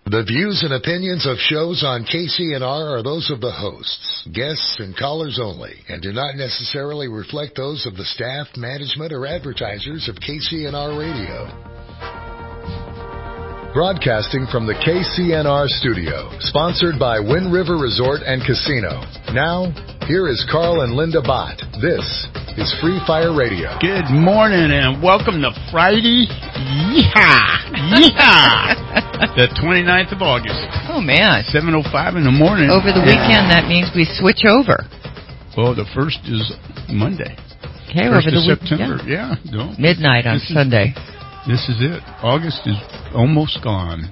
The views and opinions of shows on KCNR are those of the hosts, guests, and callers only, and do not necessarily reflect those of the staff, management, or advertisers of KCNR Radio. Broadcasting from the KCNR studio, sponsored by Wind River Resort and Casino. Now, here is Carl and Linda Bott. This is Free Fire Radio. Good morning and welcome to Friday. Yeehaw! Yeehaw! The 29th of August. Oh, man. 7:05 in the morning. Over the weekend, that means we switch over. Well, the first is Monday. Okay, first over the September. weekend. Yeah. No. Midnight on Sunday. This is it. August is almost gone.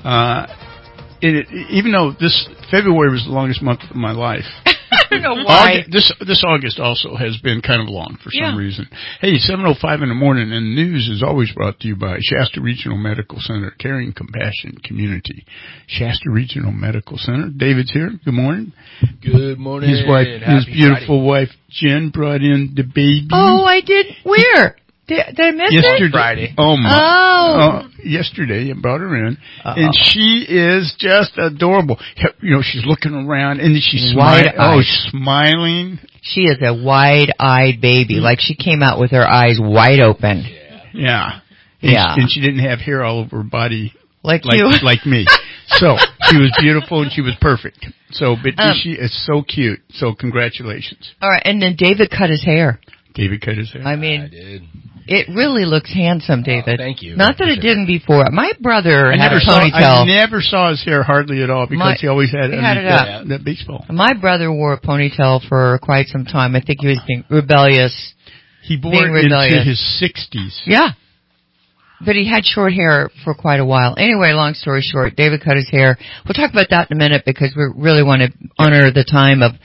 Even though this February was the longest month of my life. I don't know why. This August also has been kind of long for some reason. Hey, 7:05 in the morning, and the news is always brought to you by Shasta Regional Medical Center, Caring Compassion Community. Shasta Regional Medical Center. David's here. Good morning. Good morning. His wife, his beautiful wife, Jen, brought in the baby. Oh, I did. Where? Did I miss yesterday. it? Friday. Oh, my. Yesterday, I brought her in, and she is just adorable. You know, she's looking around, and she's smiling. She is a wide-eyed baby, like she came out with her eyes wide open. Yeah. And she didn't have hair all over her body like you. Like me. So, she was beautiful, and she was perfect. So, but she is so cute. So, congratulations. All right, and then David cut his hair. David cut his hair. I mean, I did. It really looks handsome, David. Thank you. Not that it didn't before. My brother had a ponytail. I never saw his hair hardly at all because he always had that baseball. My brother wore a ponytail for quite some time. I think he was being rebellious. He bore it into his 60s. Yeah. But he had short hair for quite a while. Anyway, long story short, David cut his hair. We'll talk about that in a minute because we really want to honor the time of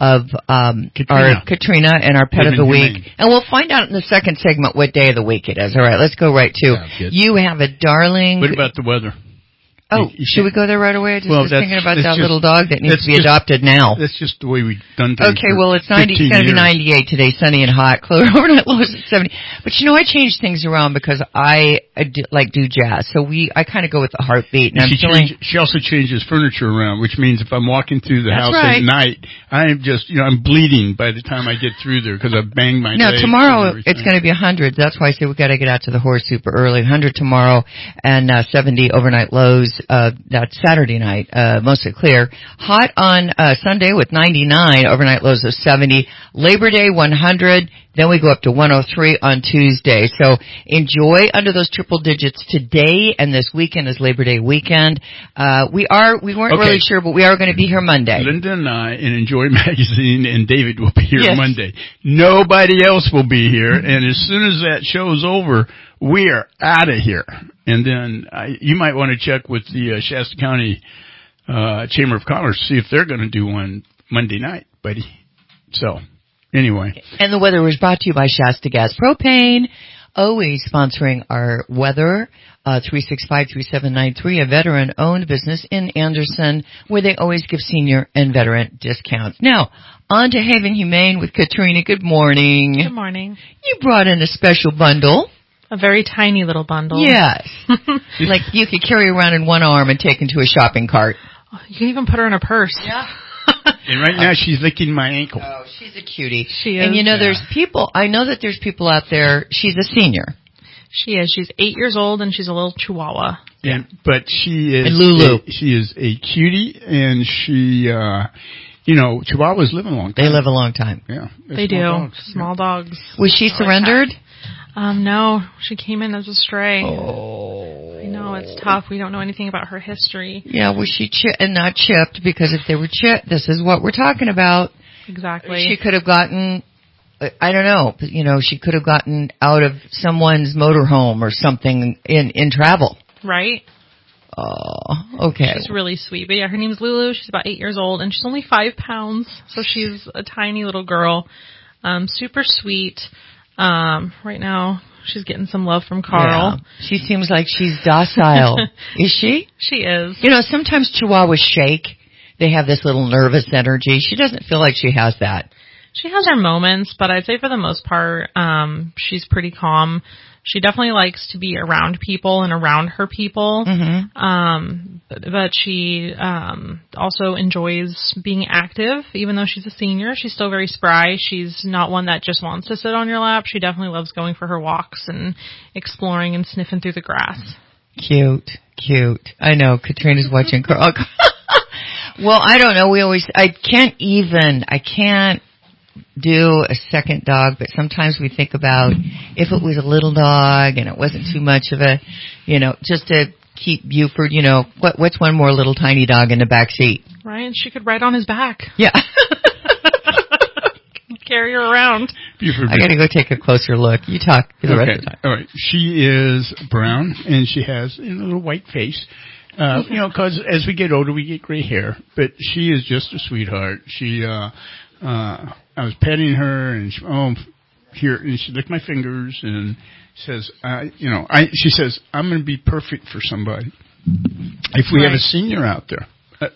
Katrina and our pet of the week. And we'll find out in the second segment what day of the week it is. All right, let's go right to you have a darling. What about the weather? Oh, should we go there right away? I just was thinking about that little dog that needs to be adopted now. That's just the way we've done things. Okay, well, it's going to be 98 today, sunny and hot. Overnight lows at 70. But you know, I changed things around because I do jazz. So I kind of go with the heartbeat. And she also changes furniture around, which means if I'm walking through the house at night, I'm just, I'm bleeding by the time I get through there because I banged my legs. Now, tomorrow it's going to be 100. That's why I say we've got to get out to the horse super early. 100 tomorrow and 70 overnight lows. That's Saturday night, mostly clear. Hot on Sunday with 99, overnight lows of 70. Labor Day 100, then we go up to 103 on Tuesday. So enjoy under those triple digits today, and this weekend is Labor Day weekend. We weren't really sure, but we are going to be here Monday. Linda and I in Enjoy Magazine and David will be here Monday. Nobody else will be here, and as soon as that show's over, we are out of here. And then you might want to check with the Shasta County Chamber of Commerce, see if they're going to do one Monday night, buddy. So, anyway. And the weather was brought to you by Shasta Gas Propane, always sponsoring our weather. 365-3793, a veteran-owned business in Anderson, where they always give senior and veteran discounts. Now, on to Haven Humane with Katrina. Good morning. Good morning. You brought in a special bundle. A very tiny little bundle. Yes. Like you could carry around in one arm and take into a shopping cart. You can even put her in a purse. Yeah. And right now she's licking my ankle. Oh, she's a cutie. She is. And I know that there's people out there, she's a senior. She is. She's 8 years old and she's a little chihuahua. But she is. And Lulu. She is a cutie and she, chihuahuas live a long time. They live a long time. Yeah. They do. Small dogs. Was she surrendered? No, she came in as a stray. Oh. I know, it's tough. We don't know anything about her history. Yeah, was she not chipped? Because if they were chipped, this is what we're talking about. Exactly. She could have gotten, I don't know, she could have gotten out of someone's motorhome or something in travel. Right. Oh, okay. She's really sweet. But yeah, her name's Lulu. She's about 8 years old, and she's only 5 pounds. So she's a tiny little girl. Super sweet. Right now, she's getting some love from Carl. Yeah. She seems like she's docile. Is she? She is. Sometimes Chihuahuas shake. They have this little nervous energy. She doesn't feel like she has that. She has her moments, but I'd say for the most part, she's pretty calm. She definitely likes to be around people and around her people. But she also enjoys being active. Even though she's a senior, she's still very spry. She's not one that just wants to sit on your lap. She definitely loves going for her walks and exploring and sniffing through the grass. Cute. I know. Katrina's watching Carl. Well, I don't know. I can't do a second dog, but sometimes we think about if it was a little dog and it wasn't too much of a, just to keep Buford, what's one more little tiny dog in the back seat? Right, and she could ride on his back. Yeah. Carry her around. Buford. I gotta go take a closer look. You talk for the rest of the time. All right. She is brown and she has a little white face. Cause as we get older, we get gray hair, but she is just a sweetheart. I was petting her and she licked my fingers and says, she says, I'm going to be perfect for somebody. If we have a senior out there,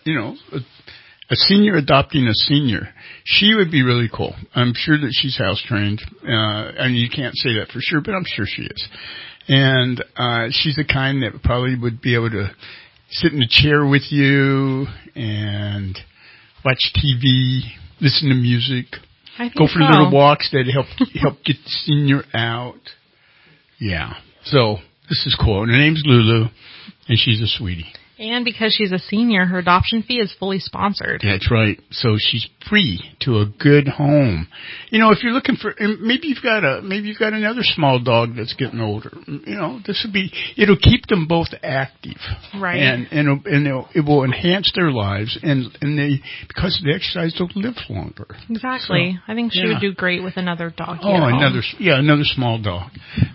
a senior adopting a senior, she would be really cool. I'm sure that she's house trained. And you can't say that for sure, but I'm sure she is. And, she's the kind that probably would be able to sit in a chair with you and watch TV, listen to music, go for little walks that help get the senior out. Yeah. So this is cool. And her name's Lulu, and she's a sweetie. And because she's a senior, her adoption fee is fully sponsored. That's right. So she's free to a good home. If you're looking for, maybe you've got another small dog that's getting older. It'll keep them both active. Right. And it will enhance their lives because of the exercise, they'll live longer. Exactly. So, I think she would do great with another dog. Another small dog.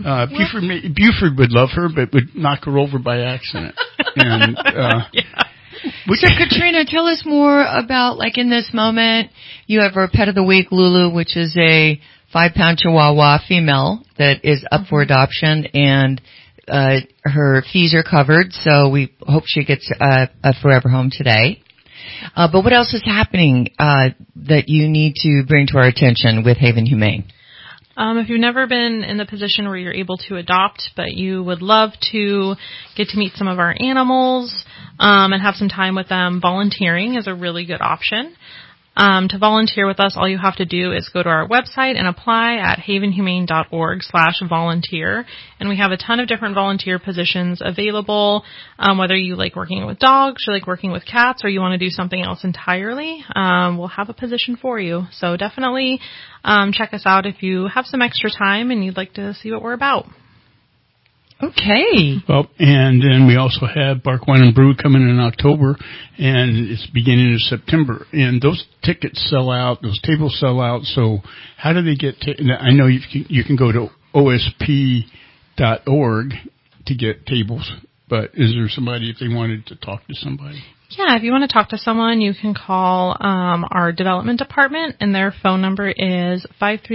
Buford would love her, but would knock her over by accident. And, So Katrina, tell us more about, in this moment, you have our pet of the week, Lulu, which is a 5-pound Chihuahua female that is up for adoption, and her fees are covered, so we hope she gets a forever home today. But what else is happening that you need to bring to our attention with Haven Humane? If you've never been in the position where you're able to adopt, but you would love to get to meet some of our animals and have some time with them, volunteering is a really good option. To volunteer with us, all you have to do is go to our website and apply at havenhumane.org/volunteer. And we have a ton of different volunteer positions available, whether you like working with dogs or like working with cats or you want to do something else entirely. We'll have a position for you. So definitely check us out if you have some extra time and you'd like to see what we're about. Okay. Well, and then we also have Bark Wine and Brew coming in October, and it's beginning of September. And those tickets sell out, those tables sell out. So how do they get? I know you can go to osp.org to get tables, but is there somebody if they wanted to talk to somebody? Yeah, if you want to talk to someone, you can call our development department, and their phone number is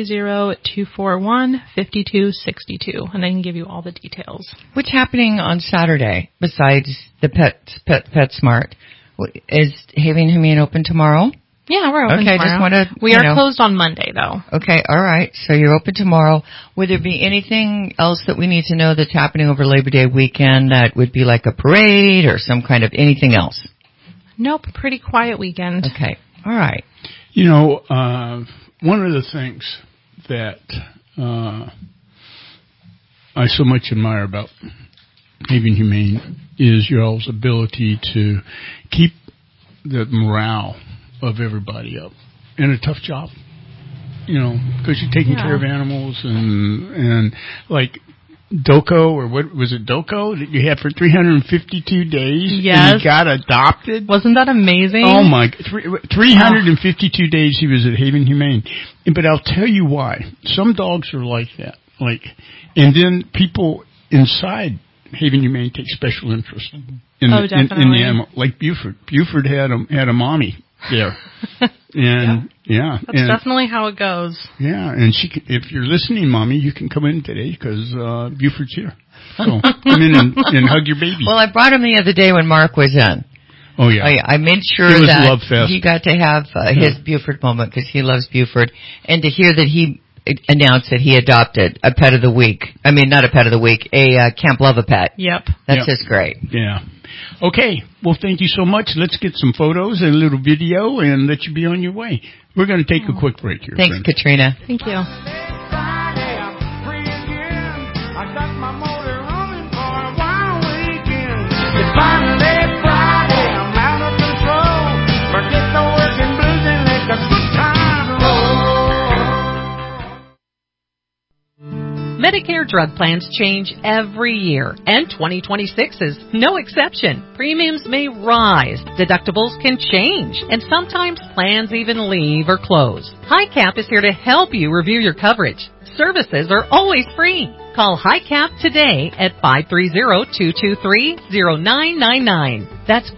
530-241-5262, and they can give you all the details. What's happening on Saturday besides the PetSmart? Is Haven Humane open tomorrow? Yeah, we're open tomorrow. We are closed on Monday, though. Okay, all right. So you're open tomorrow. Would there be anything else that we need to know that's happening over Labor Day weekend that would be like a parade or some kind of anything else? Nope, pretty quiet weekend. Okay, all right. One of the things that I so much admire about Haven Humane is your all's ability to keep the morale of everybody up in a tough job. Because you're taking care of animals and like Doko, or what was it, Doko, that you had for 352 days? Yes. And he got adopted? Wasn't that amazing? Oh my, 352 days he was at Haven Humane. But I'll tell you why. Some dogs are like that. And then people inside Haven Humane take special interest in the animal. Like Buford. Buford had a mommy there. And that's definitely how it goes. Yeah, and if you're listening, Mommy, you can come in today because Buford's here. So come in and hug your baby. Well, I brought him the other day when Mark was in. Oh yeah, I made sure that he got to have his Buford moment because he loves Buford, and to hear that he announced that he adopted a pet of the week. I mean, not a pet of the week, a Camp Love a Pet. Yep. That's just great. Yeah. Okay. Well, thank you so much. Let's get some photos and a little video and let you be on your way. We're going to take a quick break here. Thanks, friends. Katrina. Thank you. Medicare drug plans change every year, and 2026 is no exception. Premiums may rise, deductibles can change, and sometimes plans even leave or close. HICAP is here to help you review your coverage. Services are always free. Call HICAP today at 530-223-0999. That's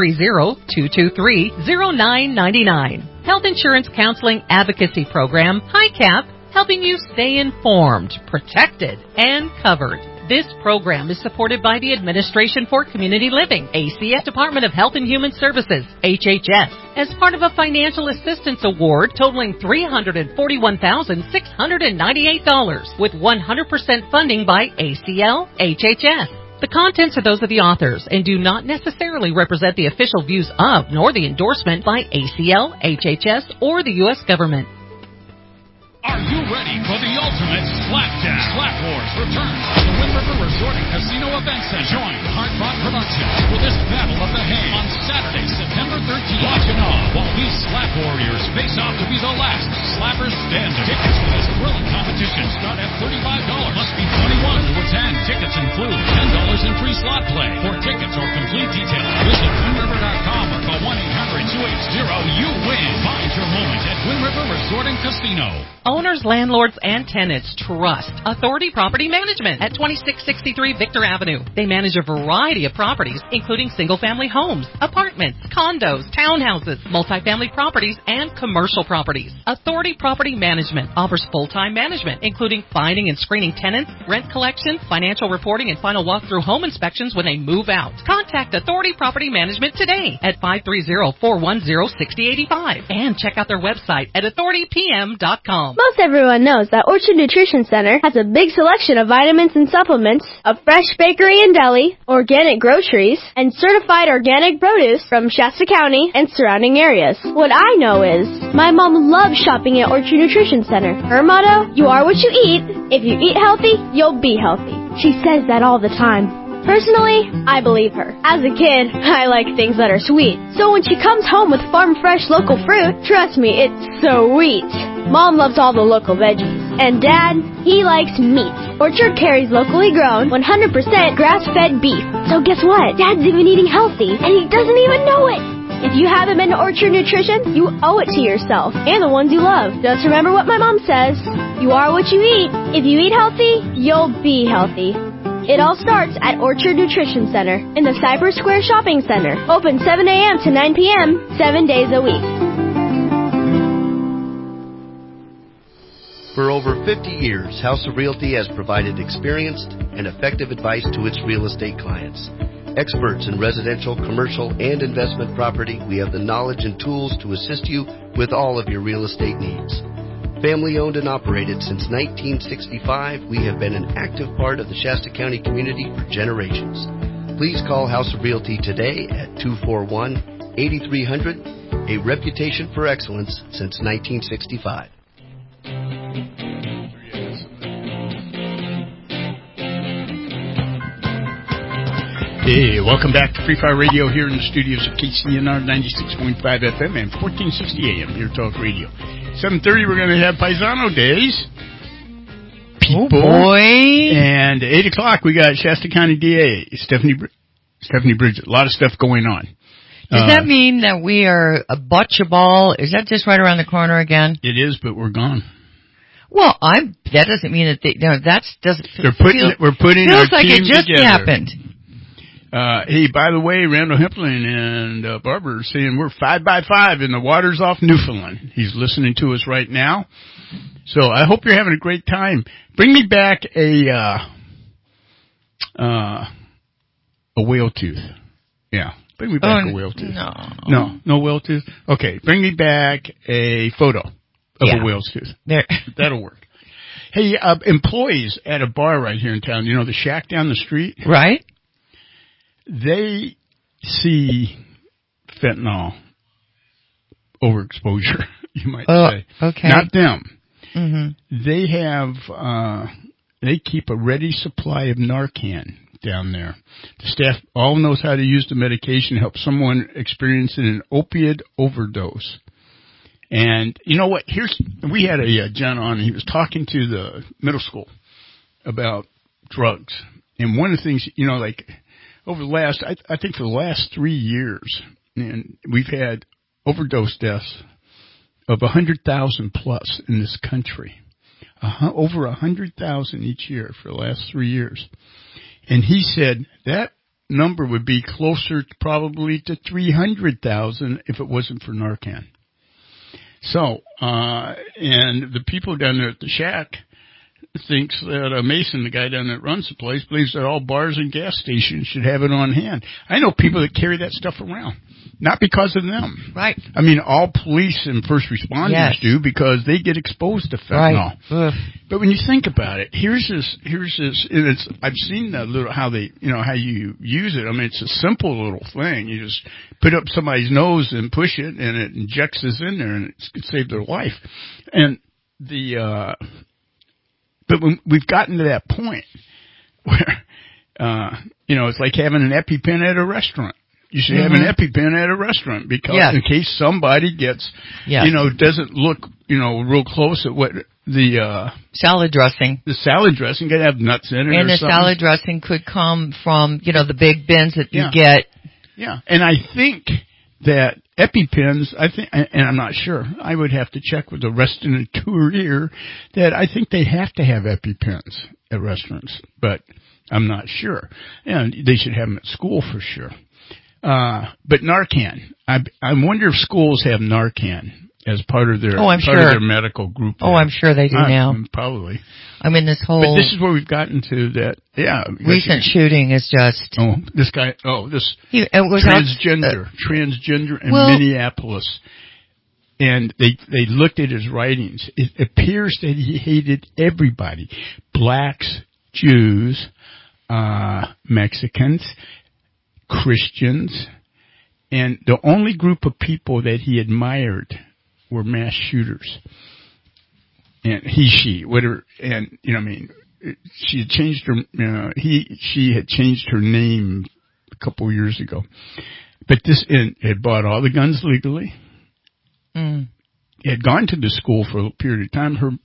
530-223-0999. Health Insurance Counseling Advocacy Program, HICAP, helping you stay informed, protected, and covered. This program is supported by the Administration for Community Living, ACS Department of Health and Human Services, HHS, as part of a financial assistance award totaling $341,698 with 100% funding by ACL, HHS. The contents are those of the authors and do not necessarily represent the official views of nor the endorsement by ACL, HHS, or the U.S. government. Are you ready for the ultimate slapjack? Slap Wars returns to the Wind River Resort and Casino Event Center. Join Hard Rock Productions for this Battle of the Hay on Saturday, September 13th. Watch and awe while these slap warriors face off to be the last slappers standing. Tickets for this thrilling competition start at $35. Must be 21 to attend. Tickets include $10 in free slot play. For tickets or complete details, visit WindRiver.com or call 1-800-280-YOU-WIN. Find your moment at Wind River Resort and Casino. Owners, landlords, and tenants trust Authority Property Management at 2663 Victor Avenue. They manage a variety of properties, including single-family homes, apartments, condos, townhouses, multifamily properties, and commercial properties. Authority Property Management offers full-time management, including finding and screening tenants, rent collection, financial reporting, and final walkthrough home inspections when they move out. Contact Authority Property Management today at 530-410-6085 and check out their website at authoritypm.com. Most everyone knows that Orchard Nutrition Center has a big selection of vitamins and supplements, a fresh bakery and deli, organic groceries, and certified organic produce from Shasta County and surrounding areas. What I know is, my mom loves shopping at Orchard Nutrition Center. Her motto, you are what you eat. If you eat healthy, you'll be healthy. She says that all the time. Personally, I believe her. As a kid, I like things that are sweet. So when she comes home with farm fresh local fruit, trust me, it's sweet. Mom loves all the local veggies. And Dad, he likes meat. Orchard carries locally grown, 100% grass-fed beef. So guess what? Dad's even eating healthy, and he doesn't even know it. If you haven't been to Orchard Nutrition, you owe it to yourself and the ones you love. Just remember what my mom says. You are what you eat. If you eat healthy, you'll be healthy. It all starts at Orchard Nutrition Center in the Cypress Square Shopping Center. Open 7 a.m. to 9 p.m., 7 days a week. For over 50 years, House of Realty has provided experienced and effective advice to its real estate clients. Experts in residential, commercial, and investment property, we have the knowledge and tools to assist you with all of your real estate needs. Family owned and operated since 1965, we have been an active part of the Shasta County community for generations. Please call House of Realty today at 241-8300, a reputation for excellence since 1965. Hey, welcome back to Free Fire Radio here in the studios of KCNR 96.5 FM and 1460 AM, Your Talk Radio. 7:30, we're going to have Paisano Days. People. Oh, boy. And 8 o'clock, we got Shasta County DA, Stephanie Bridget. A lot of stuff going on. Does that mean that we are a bocce ball? Is that just right around the corner again? It is, but we're gone. Well, that doesn't mean that doesn't feel. We're putting feels our like team it just together. happened. Hey, by the way, Randall Hempling and Barbara are saying we're 5x5 in the waters off Newfoundland. He's listening to us right now. So I hope you're having a great time. Bring me back a whale tooth. Yeah. Bring me back a whale tooth. No whale tooth? Okay. Bring me back a photo of a whale's tooth. There. That'll work. Hey, employees at a bar right here in town, you know, the Shack down the street? Right. They see fentanyl overexposure, you might say. Okay. Not them. Mm-hmm. They have, they keep a ready supply of Narcan down there. The staff all knows how to use the medication to help someone experiencing an opiate overdose. And you know what? We had a John on, and he was talking to the middle school about drugs. And one of the things, you know, like over the last, I think for the last 3 years, and we've had overdose deaths of 100,000 plus in this country. Over 100,000 each year for the last 3 years. And he said that number would be closer probably to 300,000 if it wasn't for Narcan. So, and the people down there at the Shack thinks that Mason, the guy down there that runs the place, believes that all bars and gas stations should have it on hand. I know people that carry that stuff around. Not because of them. Right. I mean, all police and first responders do because they get exposed to fentanyl. Right. But when you think about it, here's this, and I've seen that little, how they, you know, how you use it. I mean, it's a simple little thing. You just put up somebody's nose and push it and it injects this in there and it could save their life. And but when we've gotten to that point where, you know, it's like having an EpiPen at a restaurant. You should have an EpiPen at a restaurant because in case somebody gets, you know, doesn't look, you know, real close at what the salad dressing. The salad dressing could have nuts in it, and or the something. Salad dressing could come from, you know, the big bins that you get. Yeah, and I think that EpiPens, and I'm not sure. I would have to check with the restaurateur that I think they have to have EpiPens at restaurants, but I'm not sure. And they should have them at school for sure. But Narcan, I wonder if schools have Narcan as part of their of their medical group. Oh, I'm sure they do now. Probably. I mean, this whole. But this is where we've gotten to that. Yeah. Recent shooting is just. Oh, this guy. Oh, this transgender in Minneapolis, and they looked at his writings. It appears that he hated everybody: blacks, Jews, Mexicans, Christians, and the only group of people that he admired were mass shooters. And she, whatever, and, you know, I mean, she had changed her, she had changed her name a couple of years ago. But had bought all the guns legally. Had gone to the school for a period of time.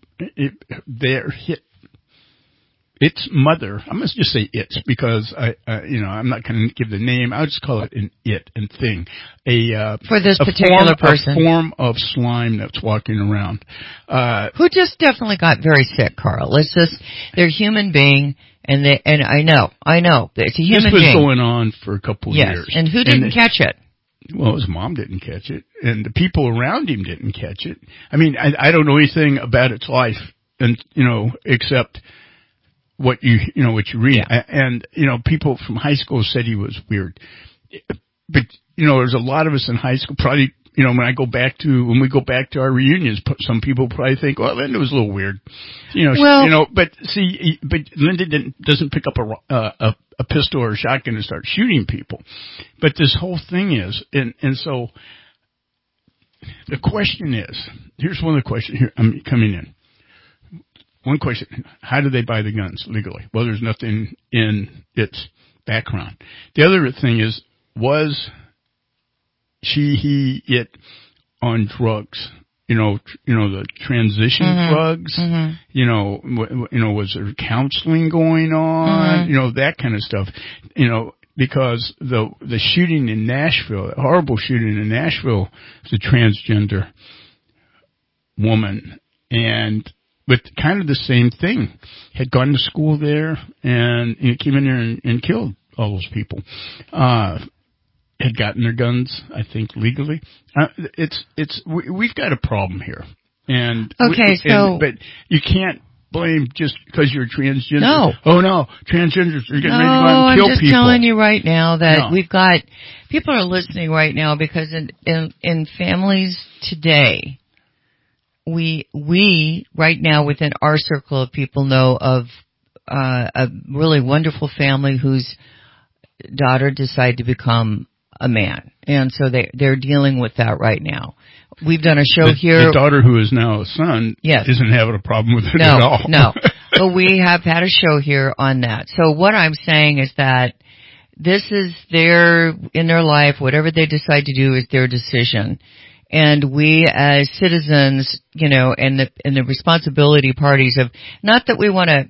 Its mother, I must just say its because I'm not going to give the name. I'll just call it an it and thing. For this particular person. A form of slime that's walking around. Who just definitely got very sick, Carl. They're a human being and I know, it's a human being. This was going on for a couple of years. And who didn't catch it? Well, his mom didn't catch it and the people around him didn't catch it. I mean, I don't know anything about its life and, except what you read. And, people from high school said he was weird. But, there's a lot of us in high school probably, when we go back to our reunions, some people probably think, well, Linda was a little weird. But Linda doesn't pick up a pistol or a shotgun and start shooting people. But this whole thing is, and so the question is, here's one of the questions here, I'm coming in. One question, how do they buy the guns legally? Well, there's nothing in its background. The other thing is, was it on drugs? The transition drugs? Was there counseling going on? That kind of stuff. Because the shooting in Nashville, the horrible shooting in Nashville, was a transgender woman. But kind of the same thing. Had gone to school there and came in there and killed all those people. Had gotten their guns, I think, legally. We've got a problem here. But you can't blame just because you're transgender. No. Oh no, transgenders are getting ready to go out and kill people. I'm just telling you right now that we've got people are listening right now because in families today, we right now within our circle of people know of a really wonderful family whose daughter decided to become a man, and so they're dealing with that right now. We've done a show here. The daughter who is now a son isn't having a problem with it at all. No, but we have had a show here on that. So what I'm saying is that this is in their life, whatever they decide to do is their decision. And we as citizens, and the responsibility parties of, not that we want to,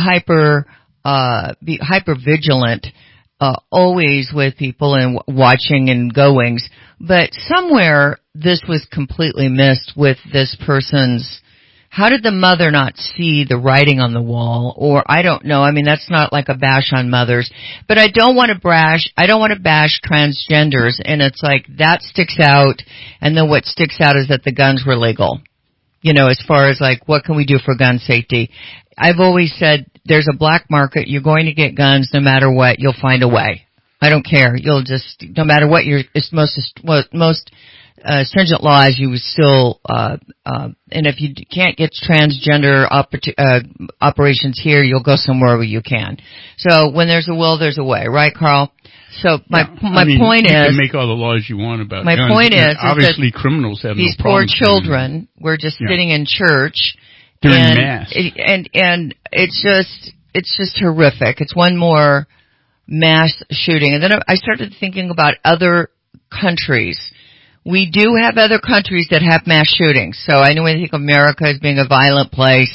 be hyper vigilant, always with people and watching and goings, but somewhere this was completely missed with this person's. How did the mother not see the writing on the wall? Or I don't know. I mean, that's not like a bash on mothers, but I don't want to bash transgenders. And it's like that sticks out. And then what sticks out is that the guns were legal. As far as like, what can we do for gun safety? I've always said there's a black market. You're going to get guns no matter what. You'll find a way. I don't care. You'll just, no matter what it's most stringent laws, you would still, and if you can't get transgender operations here, you'll go somewhere where you can. So when there's a will, there's a way, right, Carl? So my point is, you can make all the laws you want about my guns. point is obviously criminals have these no problem. These poor children were just sitting in church during mass, and it's just horrific. It's one more mass shooting, and then I started thinking about other countries. We do have other countries that have mass shootings. So I know we think of America as being a violent place,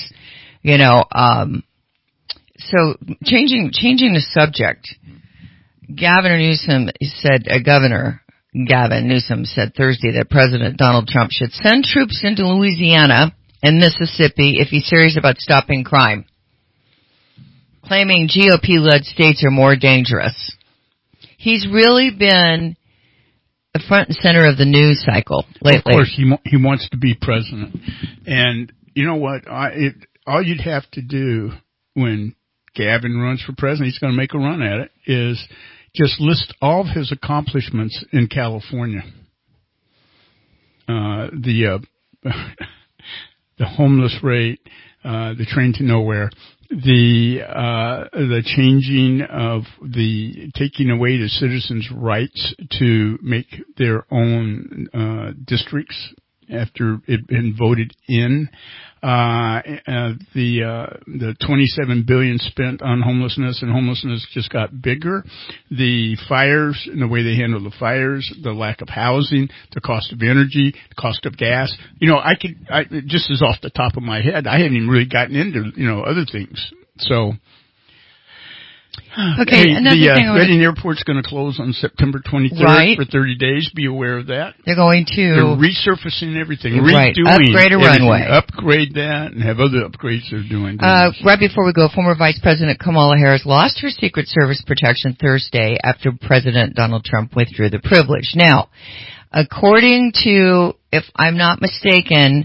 so changing the subject. Governor Newsom said Thursday that President Donald Trump should send troops into Louisiana and Mississippi if he's serious about stopping crime, claiming GOP-led states are more dangerous. He's really been the front and center of the news cycle lately. Of course, he wants to be president. And you know what? All you'd have to do when Gavin runs for president, he's going to make a run at it, is just list all of his accomplishments in California. The homeless rate, the train to nowhere, the changing of taking away the citizens' rights to make their own districts after it had been voted in, the $27 billion spent on homelessness, and homelessness just got bigger. The fires and the way they handle the fires, the lack of housing, the cost of energy, the cost of gas. I just as off the top of my head, I haven't even really gotten into other things. So. Okay, the Reading Airport's going to close on September 23rd for 30 days. Be aware of that. They're going to... They're resurfacing everything, upgrade a runway. Upgrade that and have other upgrades they're doing. Right before we go, former Vice President Kamala Harris lost her Secret Service protection Thursday after President Donald Trump withdrew the privilege. Now, according to, if I'm not mistaken,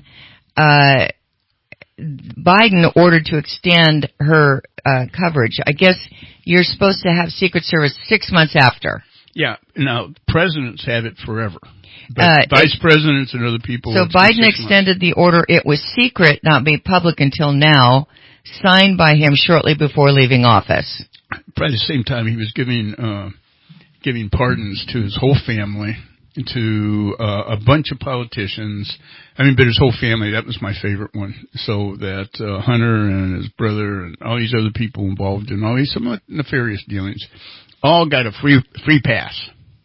Biden ordered to extend her coverage. I guess you're supposed to have Secret Service 6 months after. Yeah. Now, presidents have it forever. But vice presidents and other people. So Biden extended the order. It was secret, not made public until now, signed by him shortly before leaving office. Probably the same time he was giving pardons to his whole family, to a bunch of politicians. But his whole family, that was my favorite one. So that Hunter and his brother and all these other people involved in all these somewhat nefarious dealings all got a free pass.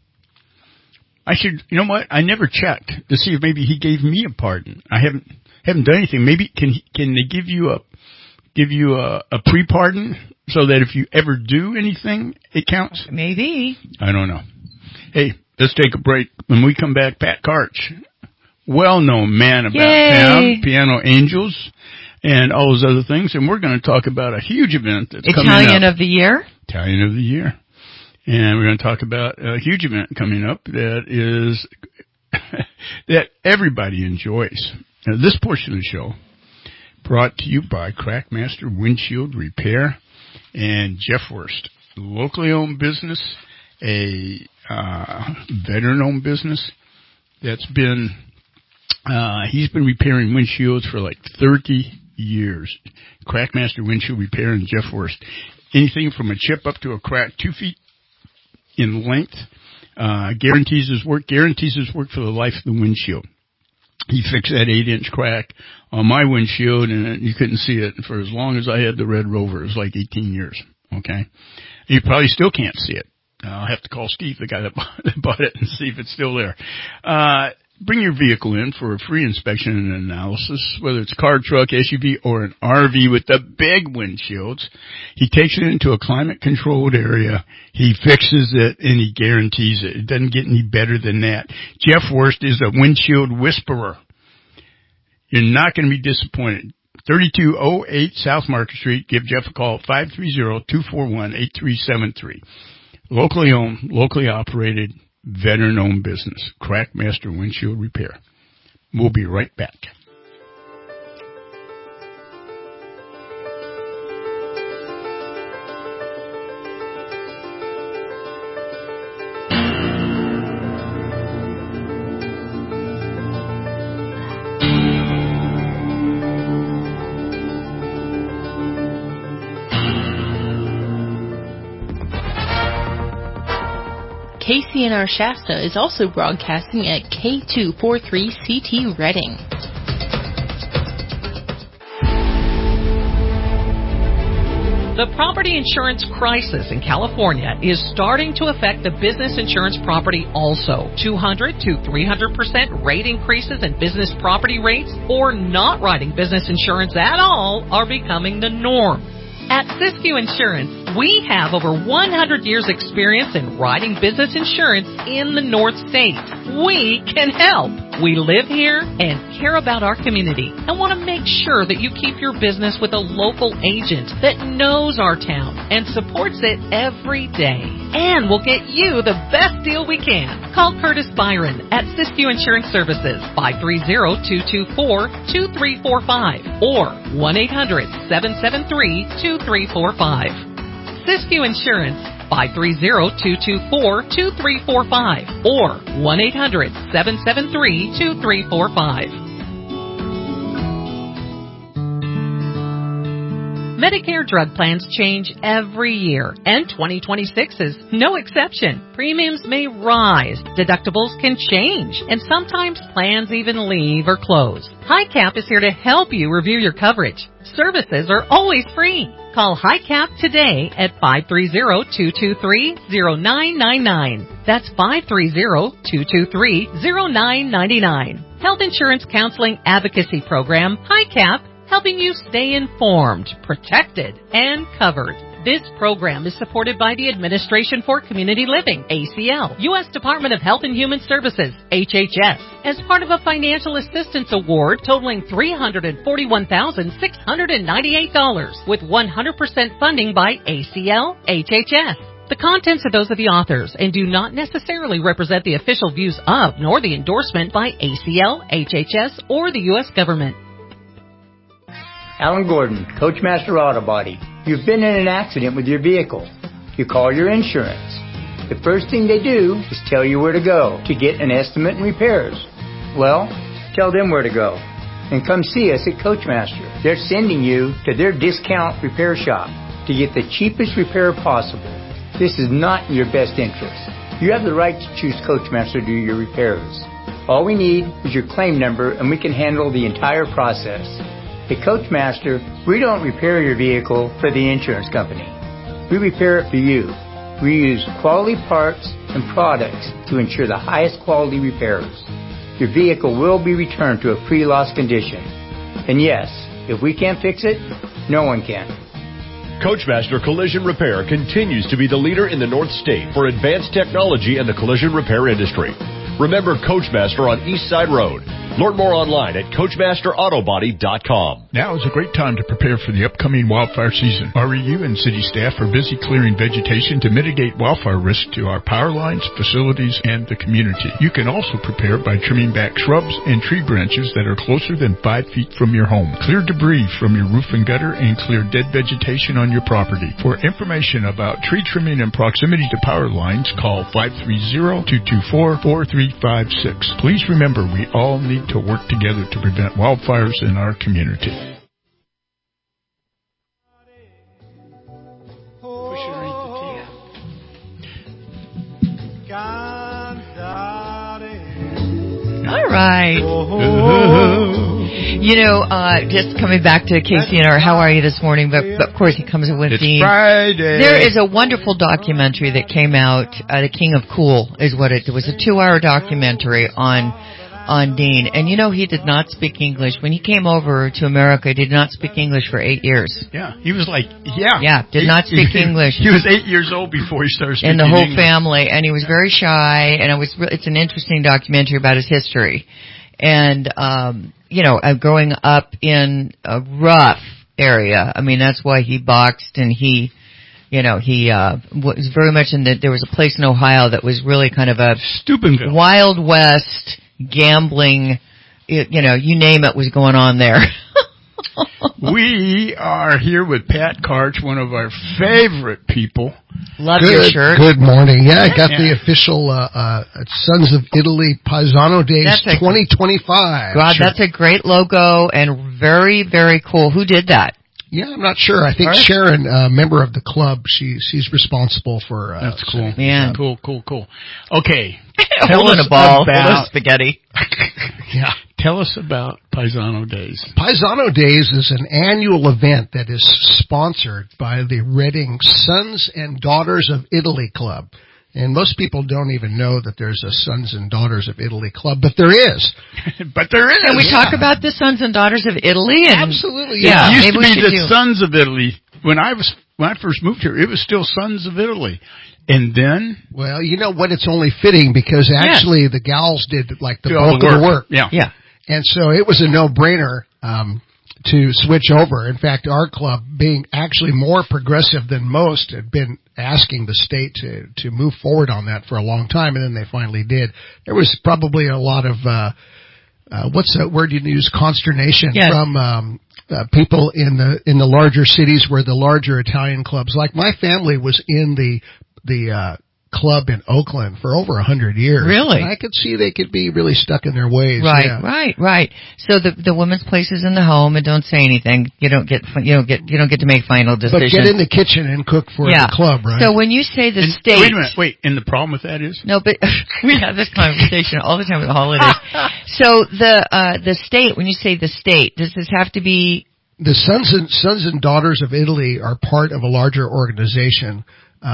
You know what? I never checked to see if maybe he gave me a pardon. I haven't done anything. Maybe can they give you a pre-pardon so that if you ever do anything, it counts? Maybe. I don't know. Hey, let's take a break. When we come back, Pat Karch, well-known man about town, Piano Angels, and all those other things. And we're going to talk about a huge event that's coming up. Italian of the Year? Italian of the Year. And we're going to talk about a huge event coming up that is that everybody enjoys. Now, this portion of the show brought to you by Crackmaster Windshield Repair and Jeff Wurst, locally owned business, a veteran-owned business that's been He's been repairing windshields for like 30 years. Crackmaster Windshield Repair in Jeff Worst. Anything from a chip up to a crack 2 feet in length. Guarantees his work for the life of the windshield. He fixed that 8-inch crack on my windshield, and you couldn't see it for as long as I had the Red Rover. It was like 18 years, okay? You probably still can't see it. I'll have to call Steve, the guy that bought it, and see if it's still there. Bring your vehicle in for a free inspection and analysis, whether it's car, truck, SUV, or an RV with the big windshields. He takes it into a climate-controlled area. He fixes it, and he guarantees it. It doesn't get any better than that. Jeff Worst is a windshield whisperer. You're not going to be disappointed. 3208 South Market Street. Give Jeff a call, 530-241-8373. Locally owned, locally operated, veteran-owned business, Crackmaster Windshield Repair. We'll be right back. KCNR Shasta is also broadcasting at K243CT Reading. The property insurance crisis in California is starting to affect the business insurance property also. 200 to 300% rate increases in business property rates or not writing business insurance at all are becoming the norm. At Siskiyou Insurance, we have over 100 years experience in writing business insurance in the North States. We can help. We live here and care about our community and want to make sure that you keep your business with a local agent that knows our town and supports it every day. And we'll get you the best deal we can. Call Curtis Byron at Siskiyou Insurance Services, 530-224-2345 or 1-800-773-2345. Siskiyou Insurance, 530-224-2345 or 1-800-773-2345. Medicare drug plans change every year, and 2026 is no exception. Premiums may rise, deductibles can change, and sometimes plans even leave or close. HICAP is here to help you review your coverage. Services are always free. Call HICAP today at 530-223-0999. That's 530-223-0999. Health Insurance Counseling Advocacy Program, HICAP, helping you stay informed, protected, and covered. This program is supported by the Administration for Community Living, ACL, U.S. Department of Health and Human Services, HHS, as part of a financial assistance award totaling $341,698 with 100% funding by ACL, HHS. The contents are those of the authors and do not necessarily represent the official views of nor the endorsement by ACL, HHS, or the U.S. government. Alan Gordon, Coachmaster Auto Body. You've been in an accident with your vehicle. You call your insurance. The first thing they do is tell you where to go to get an estimate and repairs. Well, tell them where to go. And come see us at Coachmaster. They're sending you to their discount repair shop to get the cheapest repair possible. This is not in your best interest. You have the right to choose Coachmaster to do your repairs. All we need is your claim number and we can handle the entire process. At Coachmaster, we don't repair your vehicle for the insurance company. We repair it for you. We use quality parts and products to ensure the highest quality repairs. Your vehicle will be returned to a pre-loss condition. And yes, if we can't fix it, no one can. Coachmaster Collision Repair continues to be the leader in the North State for advanced technology in the collision repair industry. Remember Coachmaster on East Side Road. Learn more online at CoachmasterAutobody.com. Now is a great time to prepare for the upcoming wildfire season. REU and city staff are busy clearing vegetation to mitigate wildfire risk to our power lines, facilities, and the community. You can also prepare by trimming back shrubs and tree branches that are closer than 5 feet from your home. Clear debris from your roof and gutter and clear dead vegetation on your property. For information about tree trimming in proximity to power lines, call 530-224-4356. Please remember, we all need to work together to prevent wildfires in our community. All right. You know, just coming back to KCNR, how are you this morning? But of course, he comes in with It's Dean. Friday. There is a wonderful documentary that came out, The King of Cool is what it was. A 2-hour documentary on Dean. And you know, he did not speak English. When he came over to America, he did not speak English for 8 years. Yeah, he was like, did not speak English. He was 8 years old before he started speaking And the whole English. family, and he was very shy, and it's an interesting documentary about his history. And, you know, growing up in a rough area, I mean, that's why he boxed, and he was very much there was a place in Ohio that was really kind of a Steubenville. Wild West gambling, you know, you name it was going on there. We are here with Pat Karch, one of our favorite people. Love your shirt. Good morning. Yeah, I got the official Sons of Italy Paisano Days 2025. God, that's a great logo and very, very cool. Who did that? Yeah, I'm not sure. I think Sharon, member of the club, she's responsible for. That's cool. Man, cool. Okay, tell us about spaghetti. Yeah. Tell us about Paisano Days. Paisano Days is an annual event that is sponsored by the Reading Sons and Daughters of Italy Club. And most people don't even know that there's a Sons and Daughters of Italy Club, but there is. Can we talk about the Sons and Daughters of Italy? Absolutely, yeah. It used to be the Sons of Italy. When I first moved here, it was still Sons of Italy. And then? Well, you know what? It's only fitting because actually the gals did like the bulk of the work. Yeah. And so it was a no-brainer to switch over. In fact, our club, being actually more progressive than most, had been asking the state to move forward on that for a long time, and then they finally did. There was probably a lot of what's that word you use? Consternation from people in the larger cities where the larger Italian clubs, like my family was in the club in Oakland for over 100 years. Really? And I could see they could be really stuck in their ways. Right. So the women's place is in the home, and don't say anything. You don't get to make final decisions. But get in the kitchen and cook for the club, right? So when you say the state, wait a minute. And the problem with that is but we have this conversation all the time with the holidays. So the state, when you say the state, does this have to be the Sons and Daughters of Italy are part of a larger organization.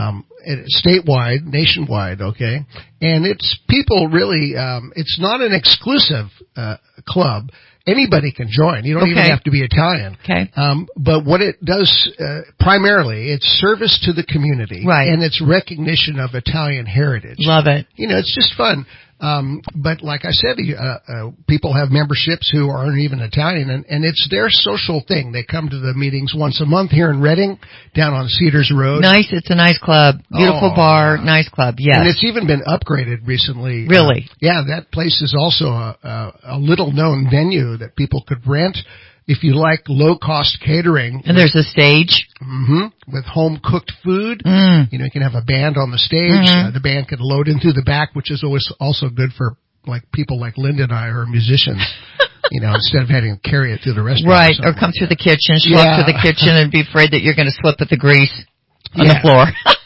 Statewide, nationwide, okay? And it's people really, it's not an exclusive, club. Anybody can join. You don't even have to be Italian. Okay. But what it does, primarily, it's service to the community. Right. And it's recognition of Italian heritage. Love it. You know, it's just fun. But like I said, people have memberships who aren't even Italian, and it's their social thing. They come to the meetings once a month here in Reading, down on Cedars Road. Nice. It's a nice club. Beautiful bar. Nice club. Yes. And it's even been upgraded recently. Really? Yeah, that place is also a little known venue that people could rent if you like low-cost catering. And there's a stage. Mm-hmm. With home-cooked food. Mm. You know, you can have a band on the stage. Mm-hmm. The band can load in through the back, which is always also good for like people like Linda and I who are musicians. You know, instead of having to carry it through the restaurant. Right, or come through the kitchen, schlep through the kitchen and be afraid that you're going to slip with the grease on the floor.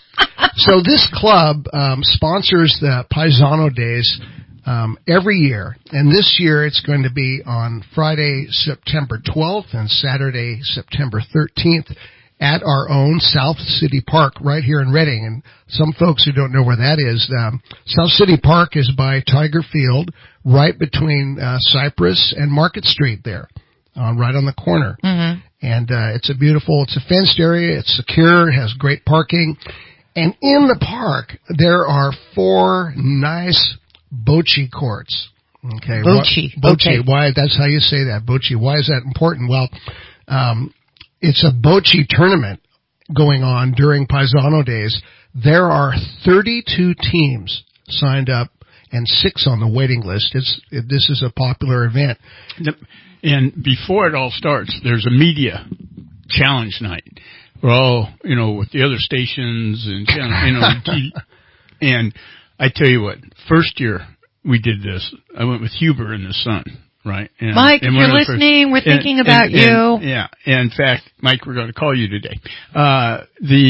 So this club sponsors the Paisano Days every year, and this year it's going to be on Friday, September 12th and Saturday, September 13th at our own South City Park right here in Reading. And some folks who don't know where that is, South City Park is by Tiger Field, right between Cypress and Market Street there, right on the corner. Mm-hmm. And it's a fenced area, it's secure, it has great parking. And in the park, there are 4 nice bocce courts. Okay. Bocce. Okay. Why? That's how you say that. Bocce. Why is that important? Well, it's a bocce tournament going on during Paisano Days. There are 32 teams signed up and 6 on the waiting list. This is a popular event. And before it all starts, there's a media challenge night. We're all, with the other stations and, and I tell you what, first year we did this, I went with Huber and the Sun. Right. And, Mike, if you're listening, we're thinking about you. Yeah. In fact, Mike, we're going to call you today. And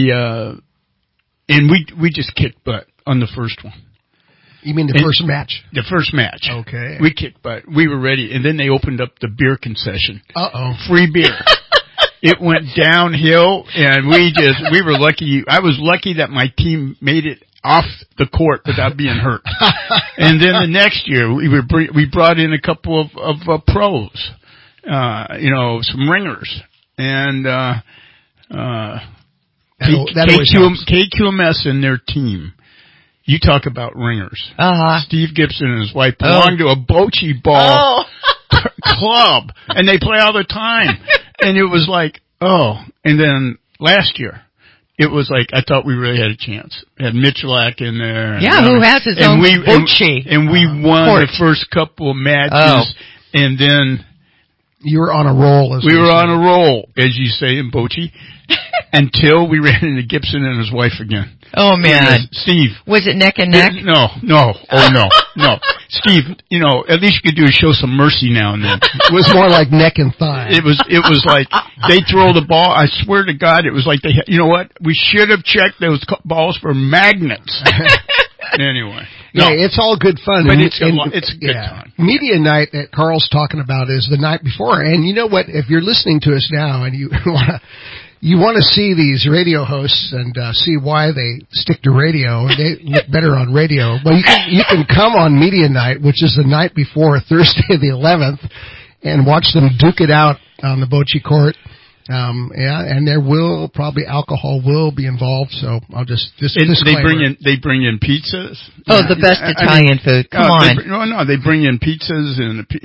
we just kicked butt on the first one. You mean the first match? The first match. Okay. We kicked butt. We were ready. And then they opened up the beer concession. Uh-oh. Free beer. It went downhill, and we were lucky. I was lucky that my team made it off the court without being hurt. And then the next year, we brought in a couple of pros, some ringers, and KQMS and their team. You talk about ringers. Steve Gibson and his wife belong to a bocce ball club, and they play all the time. And it was like, and then last year, it was like, I thought we really had a chance. We had Michalak in there. Who has his own bocce. And we won the first couple of matches, and then... You were on a roll. We were on a roll, as you say in bocce, until we ran into Gibson and his wife again. Oh, man. Steve. Was it neck and neck? No. Oh, no. Steve, at least you could do is show some mercy now and then. It was more like neck and thigh. It was like they throw the ball. I swear to God, it was like you know what? We should have checked those balls for magnets. Anyway. No. Yeah, it's all good fun. But it's a good time. Media night that Carl's talking about is the night before. And you know what? If you're listening to us now and you want to see these radio hosts and see why they stick to radio, they look better on radio. Well, you can come on media night, which is the night before Thursday the 11th, and watch them duke it out on the bocce court. And there will probably alcohol will be involved. So I'll just disclaimer. They bring in pizzas. The best Italian food. Come on. They bring in pizzas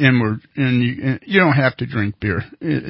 and you don't have to drink beer,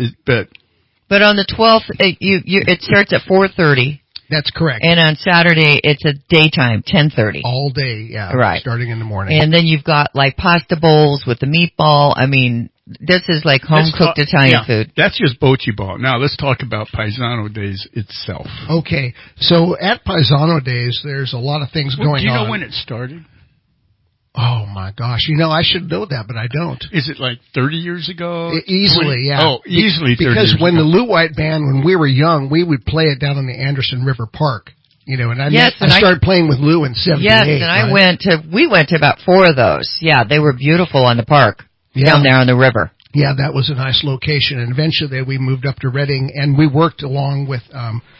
But on the 12th, it starts at 4:30. That's correct. And on Saturday, it's a daytime, 10:30. All day, yeah. Right. Starting in the morning. And then you've got like pasta bowls with the meatball. I mean, this is like home-cooked Italian food. That's just bocce ball. Now, let's talk about Paisano Days itself. Okay. So at Paisano Days, there's a lot of things going on. Do you know when it started? Oh, my gosh. I should know that, but I don't. Is it like 30 years ago? Easily, 20? Yeah. Oh, easily 30 Because years when ago. the Lou White Band, when we were young, we would play it down in the Anderson River Park. And I started playing with Lou in 78. Yes, and we went to about 4 of those. Yeah, they were beautiful on the park down there on the river. Yeah, that was a nice location. And eventually we moved up to Reading, and we worked along with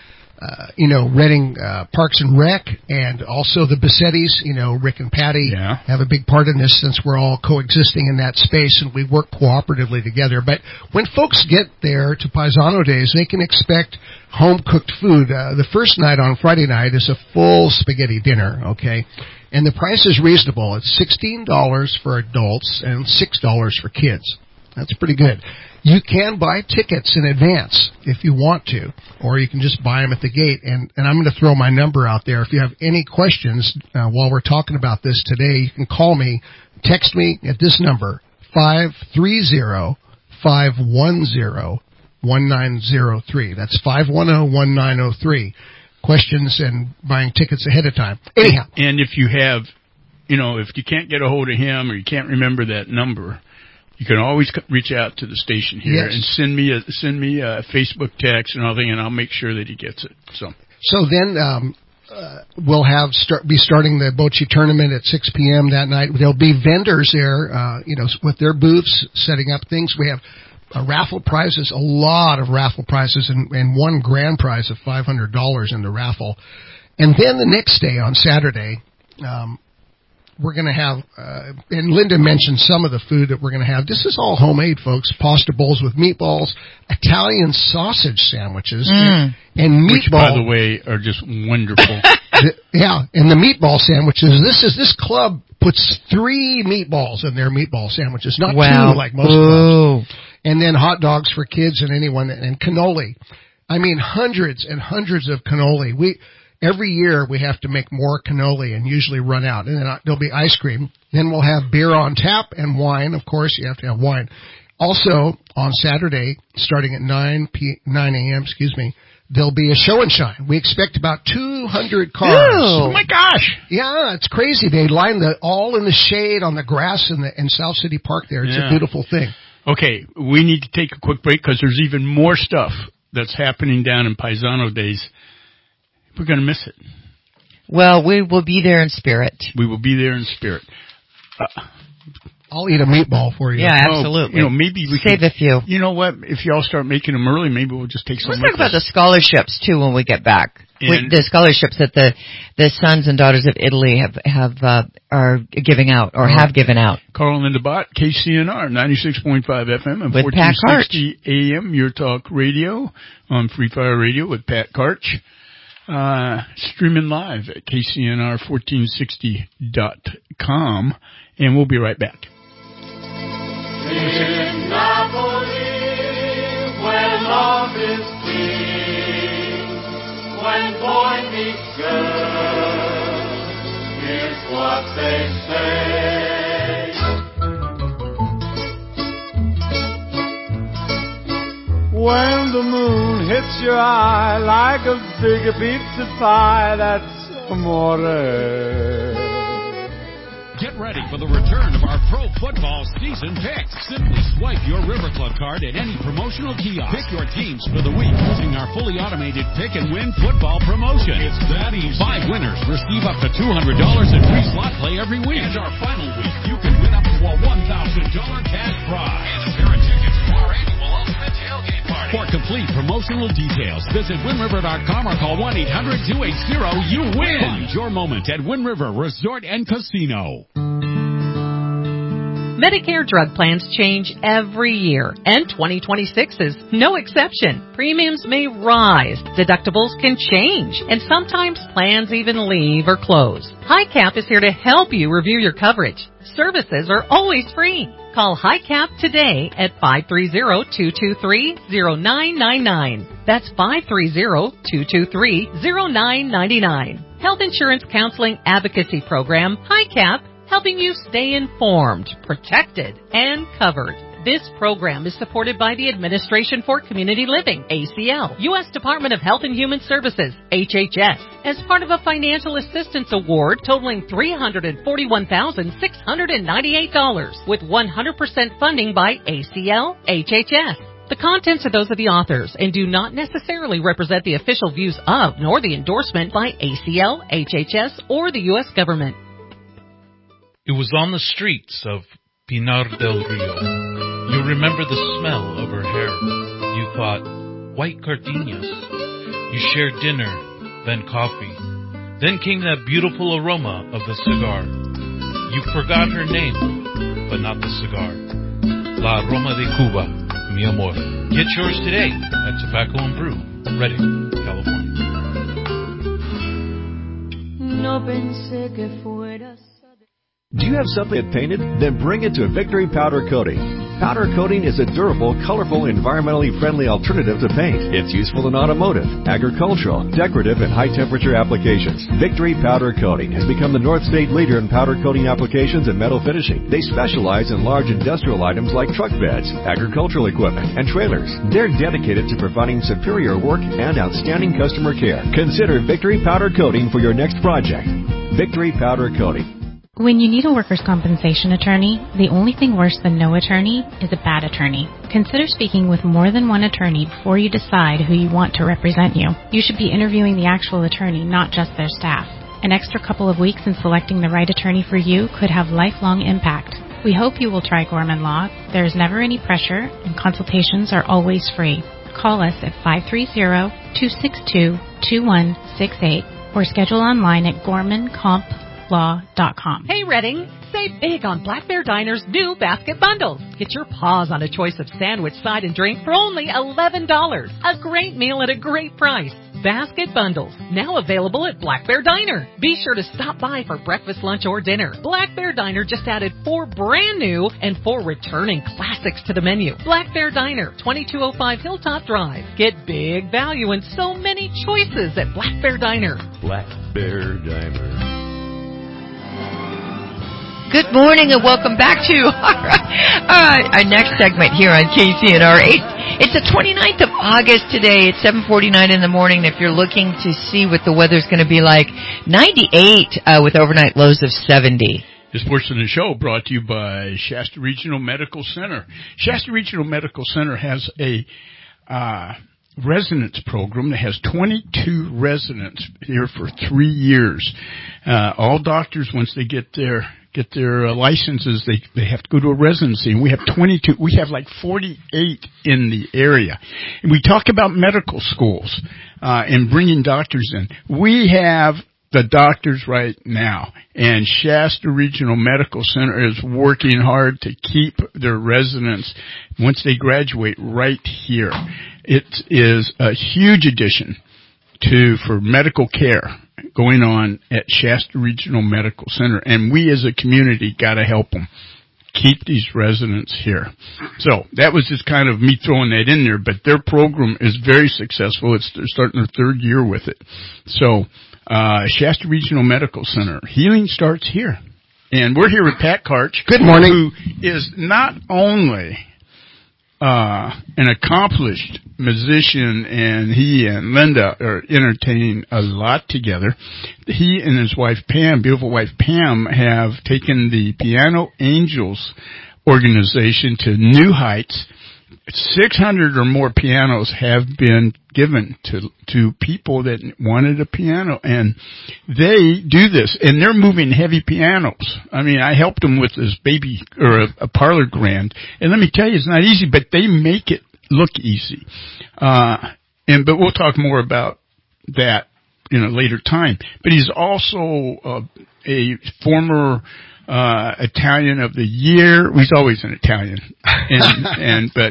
Reading Parks and Rec, and also the Bassettis, Rick and Patty have a big part in this since we're all coexisting in that space, and we work cooperatively together. But when folks get there to Paisano Days, they can expect home-cooked food. The first night on Friday night is a full spaghetti dinner, okay? And the price is reasonable. It's $16 for adults and $6 for kids. That's pretty good. You can buy tickets in advance if you want to, or you can just buy them at the gate. And I'm going to throw my number out there. If you have any questions while we're talking about this today, you can call me, text me at this number, 530-510-1903. That's 510-1903. Questions and buying tickets ahead of time. Anyhow. And if you have, if you can't get a hold of him or you can't remember that number, you can always reach out to the station here and send me a Facebook text and everything, and I'll make sure that he gets it. So then we'll be starting the bocce tournament at 6 p.m. that night. There'll be vendors there, with their booths setting up things. We have raffle prizes, a lot of raffle prizes, and one grand prize of $500 in the raffle. And then the next day on Saturday, we're going to have, and Linda mentioned some of the food that we're going to have. This is all homemade, folks. Pasta bowls with meatballs, Italian sausage sandwiches, and meatball. Which, by the way, are just wonderful. And the meatball sandwiches. This club puts 3 meatballs in their meatball sandwiches, not 2 like most clubs. And then hot dogs for kids and anyone, and cannoli. I mean, hundreds and hundreds of cannoli. Every year we have to make more cannoli and usually run out. And then there'll be ice cream. Then we'll have beer on tap and wine. Of course, you have to have wine. Also, on Saturday, starting at 9 a.m., there'll be a show and shine. We expect about 200 cars. Oh my gosh! Yeah, it's crazy. They line all in the shade on the grass in South City Park there. It's a beautiful thing. Okay, we need to take a quick break because there's even more stuff that's happening down in Paisano Days. We're going to miss it. Well, we will be there in spirit. We will be there in spirit. I'll eat a meatball for you. Yeah, absolutely. Maybe we save a few. You know what? If y'all start making them early, maybe we'll just take some. Let's talk about the scholarships too when we get back. The scholarships that the sons and daughters of Italy are giving out or have given out. Carl and Linda Bott, KCNR 96.5 FM and with 1460 AM, Your Talk Radio on Free Fire Radio with Pat Karch. Streaming live at KCNR1460.com, and we'll be right back. In Napoli, where love is king, when boy meets girl, here's what they say. When the moon hits your eye like a big pizza pie, that's amore. Get ready for the return of our pro football season picks. Simply swipe your River Club card at any promotional kiosk. Pick your teams for the week using our fully automated pick and win football promotion. It's that easy. 5 winners receive up to $200 in free slot play every week. And our final week, you can win up to a $1,000 cash prize and a pair of tickets to our annual Ultimate Tailgate Party. For complete promotional details, visit WindRiver.com or call 1-800-280-YOU-WIN. Find your moment at Wind River Resort and Casino. Medicare drug plans change every year, and 2026 is no exception. Premiums may rise, deductibles can change, and sometimes plans even leave or close. HiCap is here to help you review your coverage. Services are always free. Call HiCap today at 530-223-0999. That's 530-223-0999. Health Insurance Counseling Advocacy Program, HiCap, helping you stay informed, protected, and covered. This program is supported by the Administration for Community Living, ACL, U.S. Department of Health and Human Services, HHS, as part of a financial assistance award totaling $341,698 with 100% funding by ACL, HHS. The contents are those of the authors and do not necessarily represent the official views of nor the endorsement by ACL, HHS, or the U.S. government. It was on the streets of Pinar del Rio. You remember the smell of her hair. You thought, white gardenias. You shared dinner, then coffee. Then came that beautiful aroma of the cigar. You forgot her name, but not the cigar. La Aroma de Cuba, mi amor. Get yours today at Tobacco and Brew, Redding, California. No pensé que fueras. Do you have something painted? Then bring it to Victory Powder Coating. Powder coating is a durable, colorful, environmentally friendly alternative to paint. It's useful in automotive, agricultural, decorative, and high-temperature applications. Victory Powder Coating has become the North State leader in powder coating applications and metal finishing. They specialize in large industrial items like truck beds, agricultural equipment, and trailers. They're dedicated to providing superior work and outstanding customer care. Consider Victory Powder Coating for your next project. Victory Powder Coating. When you need a workers' compensation attorney, the only thing worse than no attorney is a bad attorney. Consider speaking with more than one attorney before you decide who you want to represent you. You should be interviewing the actual attorney, not just their staff. An extra couple of weeks in selecting the right attorney for you could have lifelong impact. We hope you will try Gorman Law. There is never any pressure, and consultations are always free. Call us at 530-262-2168 or schedule online at gormancomp.com. Hey Redding, save big on Black Bear Diner's new basket bundles. Get your paws on a choice of sandwich, side, and drink for only $11. A great meal at a great price. Basket bundles, now available at Black Bear Diner. Be sure to stop by for breakfast, lunch, or dinner. Black Bear Diner just added 4 brand new and 4 returning classics to the menu. Black Bear Diner, 2205 Hilltop Drive. Get big value and so many choices at Black Bear Diner. Black Bear Diner. Good morning and welcome back to our next segment here on KCNR It's the 29th of August today. It's 7:49 in the morning. If you're looking to see what the weather's going to be like, 98 with overnight lows of 70. This portion of the show brought to you by Shasta Regional Medical Center. Shasta Regional Medical Center has a residence program that has 22 residents here for 3 years. All doctors, once they get their licenses, they have to go to a residency, and we have 22. We have like 48 in the area, and we talk about medical schools and bringing doctors in. We have the doctors right now, and Shasta Regional Medical Center is working hard to keep their residents, once they graduate, right here. It is a huge addition for medical care going on at Shasta Regional Medical Center, and we as a community got to help them keep these residents here. So that was just kind of me throwing that in there, but their program is very successful. They're starting their third year with it. So Shasta Regional Medical Center, healing starts here. And we're here with Pat Karch. Good morning. Who is not only an accomplished musician, and he and Linda are entertaining a lot together. He and his wife Pam, beautiful wife Pam, have taken the Piano Angels organization to new heights. 600 or more pianos have been given to people that wanted a piano, and they do this, and they're moving heavy pianos. I mean, I helped them with this baby, or a parlor grand, and let me tell you, it's not easy, but they make it look easy. But we'll talk more about that in a later time. But he's also a former Italian of the Year. He's always an Italian, but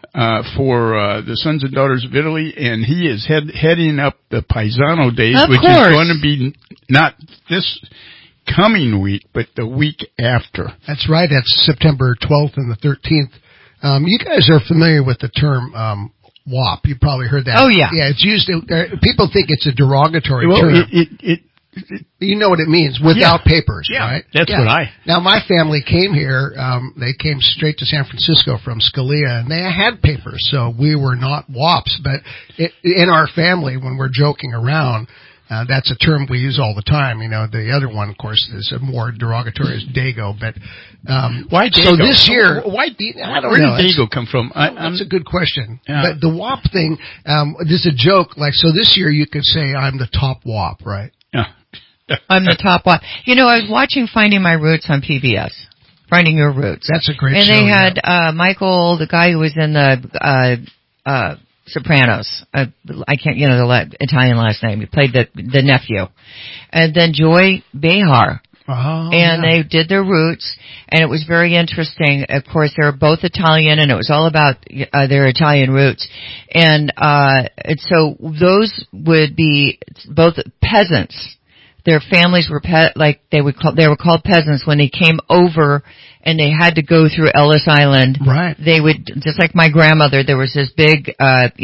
for the Sons and Daughters of Italy, and he is heading up the Paisano Days, which is going to be not this coming week, but the week after. That's right. That's September 12th and the 13th. You guys are familiar with the term WAP. You probably heard that. Oh, yeah. Yeah, it's used. People think it's a derogatory term. You know what it means, without papers, right? That's what Now, my family came here. They came straight to San Francisco from Scalia, and they had papers, so we were not WAPs. But in our family, when we're joking around, that's a term we use all the time. You know, the other one, of course, is a more derogatory, is Dago. But why Dago? So this year, where did Dago come from? That's a good question. But the WAP thing, there's a joke. Like, so this year you could say I'm the top WAP, right? Yeah. I'm the top WAP. You know, I was watching Finding My Roots on PBS. Finding Your Roots. That's a great show. And they had Michael, the guy who was in the Sopranos. I can't, the Italian last name. He played the nephew. And then Joy Behar. And they did their roots, and it was very interesting. Of course, they were both Italian, and it was all about their Italian roots. And so those would be both peasants. Their families were they were called peasants when they came over, and they had to go through Ellis Island. Right. They would, just like my grandmother, there was this big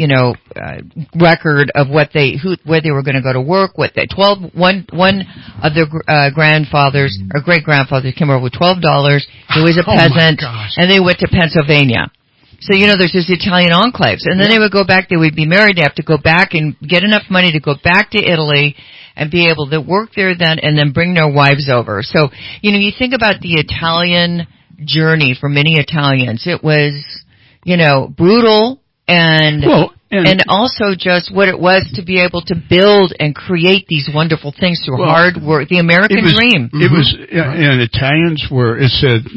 record of where they were going to go to work. One of their grandfathers or great grandfathers came over with $12. He was a peasant, and they went to Pennsylvania. So, there's this Italian enclaves. And then they would go back, they would be married, they have to go back and get enough money to go back to Italy and be able to work there then and then bring their wives over. So, you think about the Italian journey for many Italians. It was, brutal and also just what it was to be able to build and create these wonderful things through hard work, the American dream. It was, and Italians were, it said,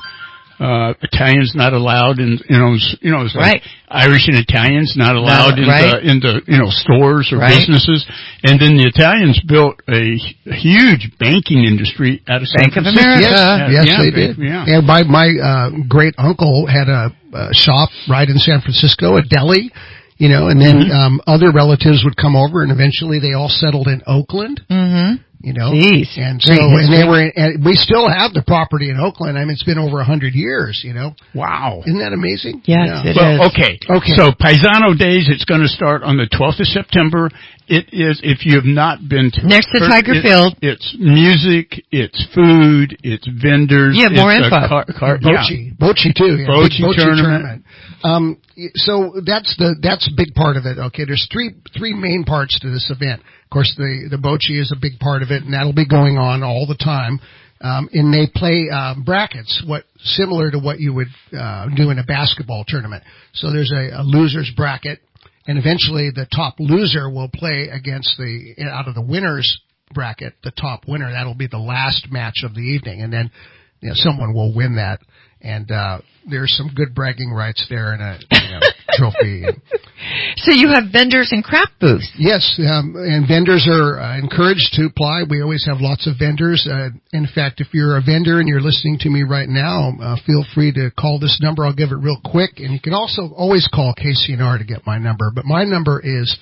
Italians not allowed in, it's like Irish and Italians not allowed into stores or businesses. And then the Italians built a huge banking industry out of San Francisco. Bank of America. Yes, they did. Yeah. And my great uncle had a shop right in San Francisco, a deli, and then other relatives would come over, and eventually they all settled in Oakland. Mm-hmm. Jeez. And so, and we still have the property in Oakland. I mean, it's been over 100 years, Wow. Isn't that amazing? Yes, it is. Okay. So Paisano Days, it's going to start on the 12th of September. It is, if you have not been to next to Tiger Field. It's music, it's food, it's vendors. Yeah, more info. Bocce too. Yeah. Bocce tournament. So that's a big part of it. Okay, there's three main parts to this event. Of course, the bocce is a big part of it, and that'll be going on all the time. And they play brackets, similar to what you would do in a basketball tournament. So there's a loser's bracket, and eventually the top loser will play against out of the winner's bracket, the top winner. That'll be the last match of the evening, and then someone will win that. And there's some good bragging rights there and a trophy. So you have vendors and craft booths. Yes, and vendors are encouraged to apply. We always have lots of vendors. In fact, if you're a vendor and you're listening to me right now, feel free to call this number. I'll give it real quick. And you can also always call KCNR to get my number. But my number is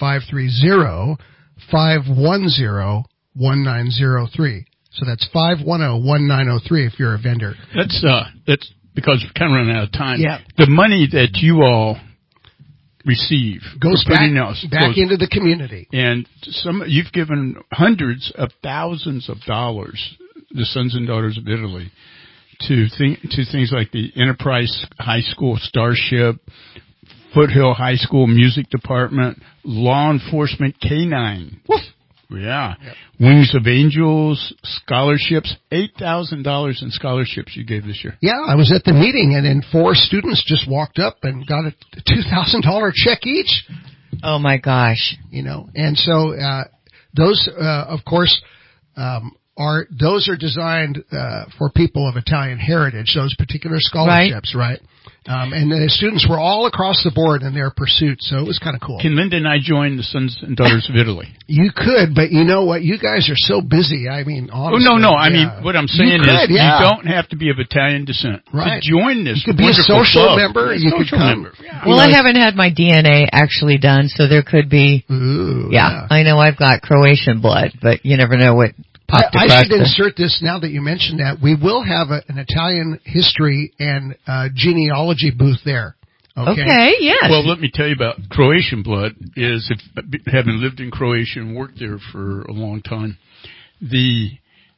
530-510-1903. So that's 510-1903 if you're a vendor. That's because we're kind of running out of time. Yeah. The money that you all receive goes back into the community. And you've given hundreds of thousands of dollars, the Sons and Daughters of Italy, to things like the Enterprise High School Starship, Foothill High School Music Department, Law Enforcement K-9. Woof. Yeah. Yep. Wings of Angels, scholarships, $8,000 in scholarships you gave this year. Yeah, I was at the meeting, and then 4 students just walked up and got a $2,000 check each. Oh my gosh. And so, those, of course, are designed, for people of Italian heritage, those particular scholarships, right? And the students were all across the board in their pursuit, so it was kind of cool. Can Linda and I join the Sons and Daughters of Italy? You could, but you know what? You guys are so busy. I mean, honestly. Oh, no. I mean, what I'm saying is you don't have to be of Italian descent to join this. You could be a social member. You could come. Yeah. Well, I haven't had my DNA actually done, so there could be. Ooh, yeah, I know I've got Croatian blood, but you never know what. I should insert this now that you mentioned that. We will have an Italian history and genealogy booth there. Okay, yes. Well, let me tell you about Croatian blood. Having lived in Croatia and worked there for a long time, we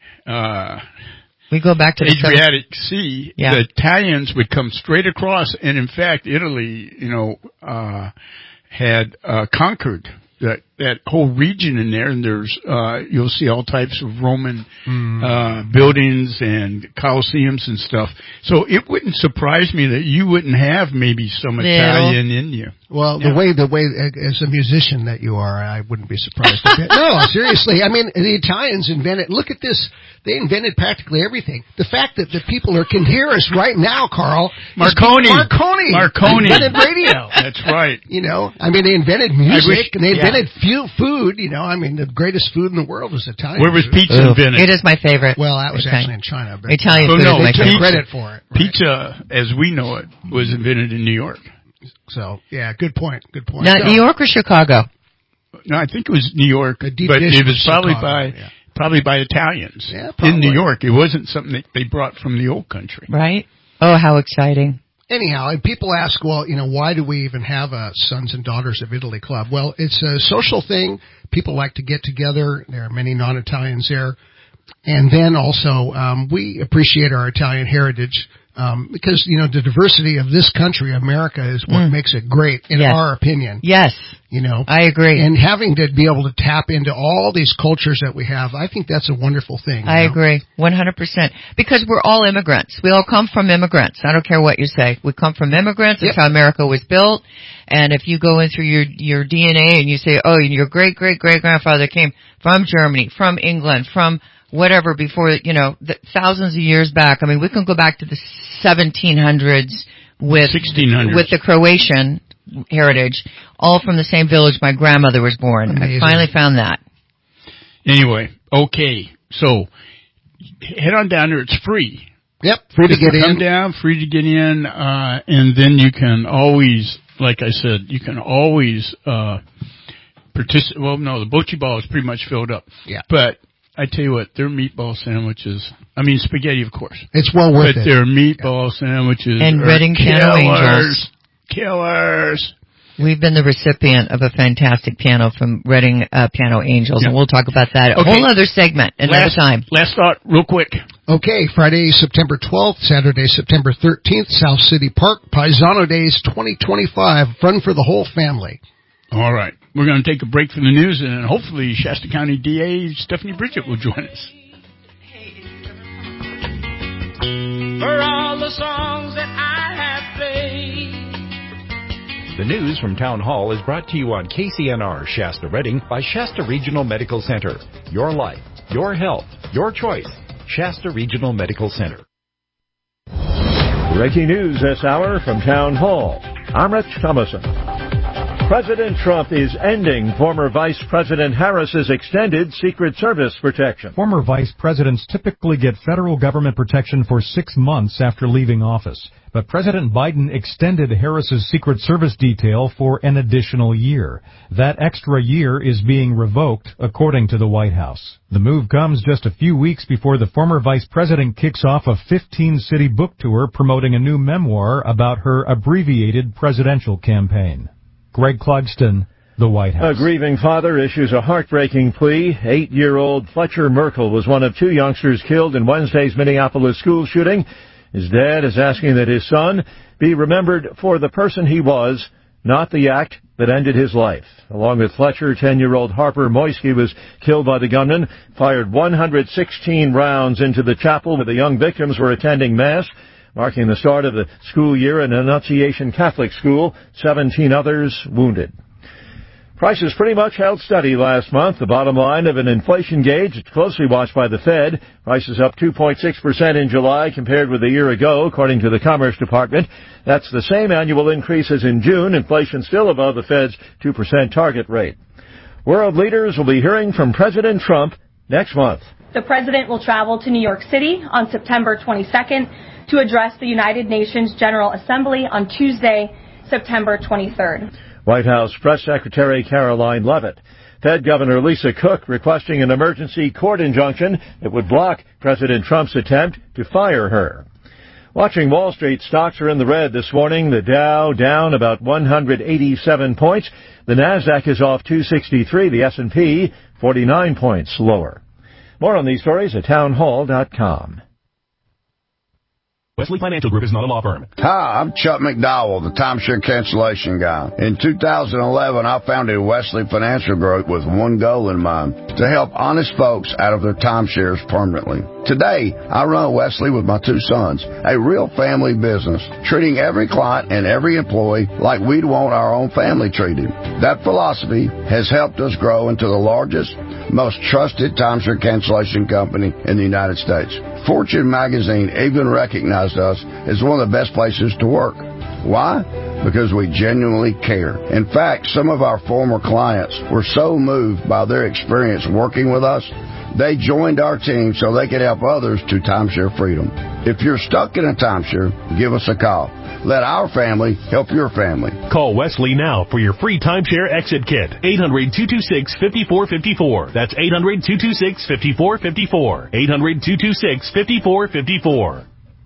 go back to the Adriatic Sea. Yeah. The Italians would come straight across, and in fact, Italy, had conquered that whole region in there, and there's you'll see all types of Roman buildings and Colosseums and stuff. So it wouldn't surprise me that you wouldn't have maybe some Italian in you. Well, the way as a musician that you are, I wouldn't be surprised. No, seriously. I mean, the Italians invented. Look at this. They invented practically everything. The fact that the people can hear us right now, Carl. Marconi invented radio. That's right. I mean, they invented music and they invented food. I mean, the greatest food in the world is Italian. Where was pizza invented? It is my favorite. Well, that was actually in China. But Italian food is my favorite. Credit for it. Right? Pizza, as we know it, was invented in New York. So, yeah, good point. Now, New York or Chicago? No, I think it was New York, but it was probably by Italians in New York. It wasn't something that they brought from the old country. Right. Oh, how exciting. Anyhow, and people ask, well, why do we even have a Sons and Daughters of Italy club? Well, it's a social thing. People like to get together. There are many non-Italians there. And then also, we appreciate our Italian heritage. Because, the diversity of this country, America, is what makes it great, in our opinion. Yes. I agree. And having to be able to tap into all these cultures that we have, I think that's a wonderful thing. I agree. 100%. Because we're all immigrants. We all come from immigrants. I don't care what you say. We come from immigrants. That's how America was built. And if you go in through your DNA and you say, oh, your great-great-great-grandfather came from Germany, from England, from whatever before, thousands of years back. I mean, we can go back to the 1700s with 1600s. With the Croatian heritage, all from the same village my grandmother was born. Amazing. I finally found that. Anyway, okay. So, head on down there. It's free. Yep, free to get in. Come down, free to get in, and then you can always, like I said, participate. Well, no, the bocce ball is pretty much filled up. Yeah. But I tell you what, their meatball sandwiches, spaghetti, of course. It's well worth it. But their meatball sandwiches and Reading Piano Angels. Killers. We've been the recipient of a fantastic piano from Reading Piano Angels, and we'll talk about that a whole other segment another time. Last thought, real quick. Okay, Friday, September 12th, Saturday, September 13th, South City Park, Paisano Days 2025, fun for the whole family. All right, we're going to take a break from the news, and hopefully Shasta County DA Stephanie Bridget will join us. For all the songs that I have played. The news from Town Hall is brought to you on KCNR Shasta Redding by Shasta Regional Medical Center. Your life, your health, your choice. Shasta Regional Medical Center. Breaking news this hour from Town Hall. I'm Rich Thomason. President Trump is ending former Vice President Harris's extended Secret Service protection. Former vice presidents typically get federal government protection for 6 months after leaving office. But President Biden extended Harris's Secret Service detail for an additional year. That extra year is being revoked, according to the White House. The move comes just a few weeks before the former vice president kicks off a 15-city book tour promoting a new memoir about her abbreviated presidential campaign. Greg Clugston, the White House. A grieving father issues a heartbreaking plea. 8-year-old Fletcher Merkel was one of 2 youngsters killed in Wednesday's Minneapolis school shooting. His dad is asking that his son be remembered for the person he was, not the act that ended his life. Along with Fletcher, 10-year-old Harper Moisky was killed by the gunman, fired 116 rounds into the chapel where the young victims were attending Mass, marking the start of the school year in Annunciation Catholic School. 17 others wounded. Prices pretty much held steady last month. The bottom line of an inflation gauge, it's closely watched by the Fed. Prices up 2.6% in July compared with a year ago, according to the Commerce Department. That's the same annual increase as in June. Inflation still above the Fed's 2% target rate. World leaders will be hearing from President Trump next month. The president will travel to New York City on September 22nd to address the United Nations General Assembly on Tuesday, September 23rd. White House Press Secretary Caroline Leavitt. Fed Governor Lisa Cook requesting an emergency court injunction that would block President Trump's attempt to fire her. Watching Wall Street, stocks are in the red this morning. The Dow down about 187 points. The Nasdaq is off 263. The S&P 49 points lower. More on these stories at townhall.com. Wesley Financial Group is not a law firm. Hi, I'm Chuck McDowell, the timeshare cancellation guy. In 2011, I founded Wesley Financial Group with one goal in mind, to help honest folks out of their timeshares permanently. Today, I run Wesley with my 2 sons, a real family business, treating every client and every employee like we'd want our own family treated. That philosophy has helped us grow into the largest, most trusted timeshare cancellation company in the United States. Fortune magazine even recognized us as one of the best places to work. Why? Because we genuinely care. In fact, some of our former clients were so moved by their experience working with us, they joined our team so they could help others to timeshare freedom. If you're stuck in a timeshare, give us a call. Let our family help your family. Call Wesley now for your free timeshare exit kit. 800-226-5454. That's 800-226-5454. 800-226-5454.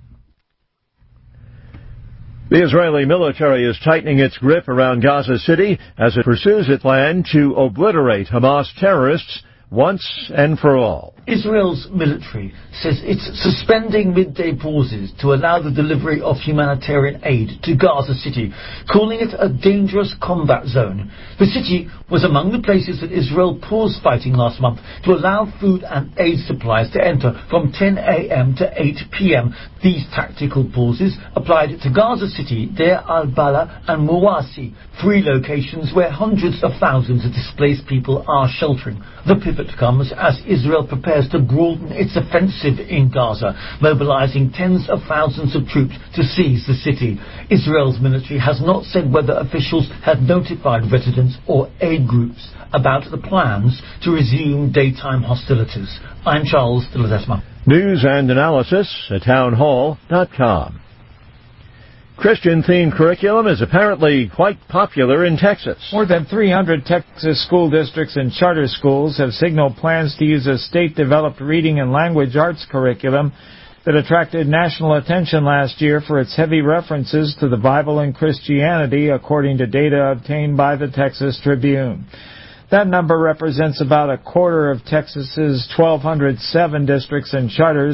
The Israeli military is tightening its grip around Gaza City as it pursues its plan to obliterate Hamas terrorists once and for all. Israel's military says it's suspending midday pauses to allow the delivery of humanitarian aid to Gaza City, calling it a dangerous combat zone. The city was among the places that Israel paused fighting last month to allow food and aid supplies to enter from 10 a.m. to 8 p.m. These tactical pauses applied to Gaza City, Deir al-Bala and Mawasi, 3 locations where hundreds of thousands of displaced people are sheltering. The pivot comes as Israel prepares to broaden its offensive in Gaza, mobilizing tens of thousands of troops to seize the city. Israel's military has not said whether officials had notified residents or aid groups about the plans to resume daytime hostilities. I'm Charles de Ledesma. News and analysis at townhall.com. Christian-themed curriculum is apparently quite popular in Texas. More than 300 Texas school districts and charter schools have signaled plans to use a state-developed reading and language arts curriculum that attracted national attention last year for its heavy references to the Bible and Christianity, according to data obtained by the Texas Tribune. That number represents about a quarter of Texas's 1,207 districts and charters,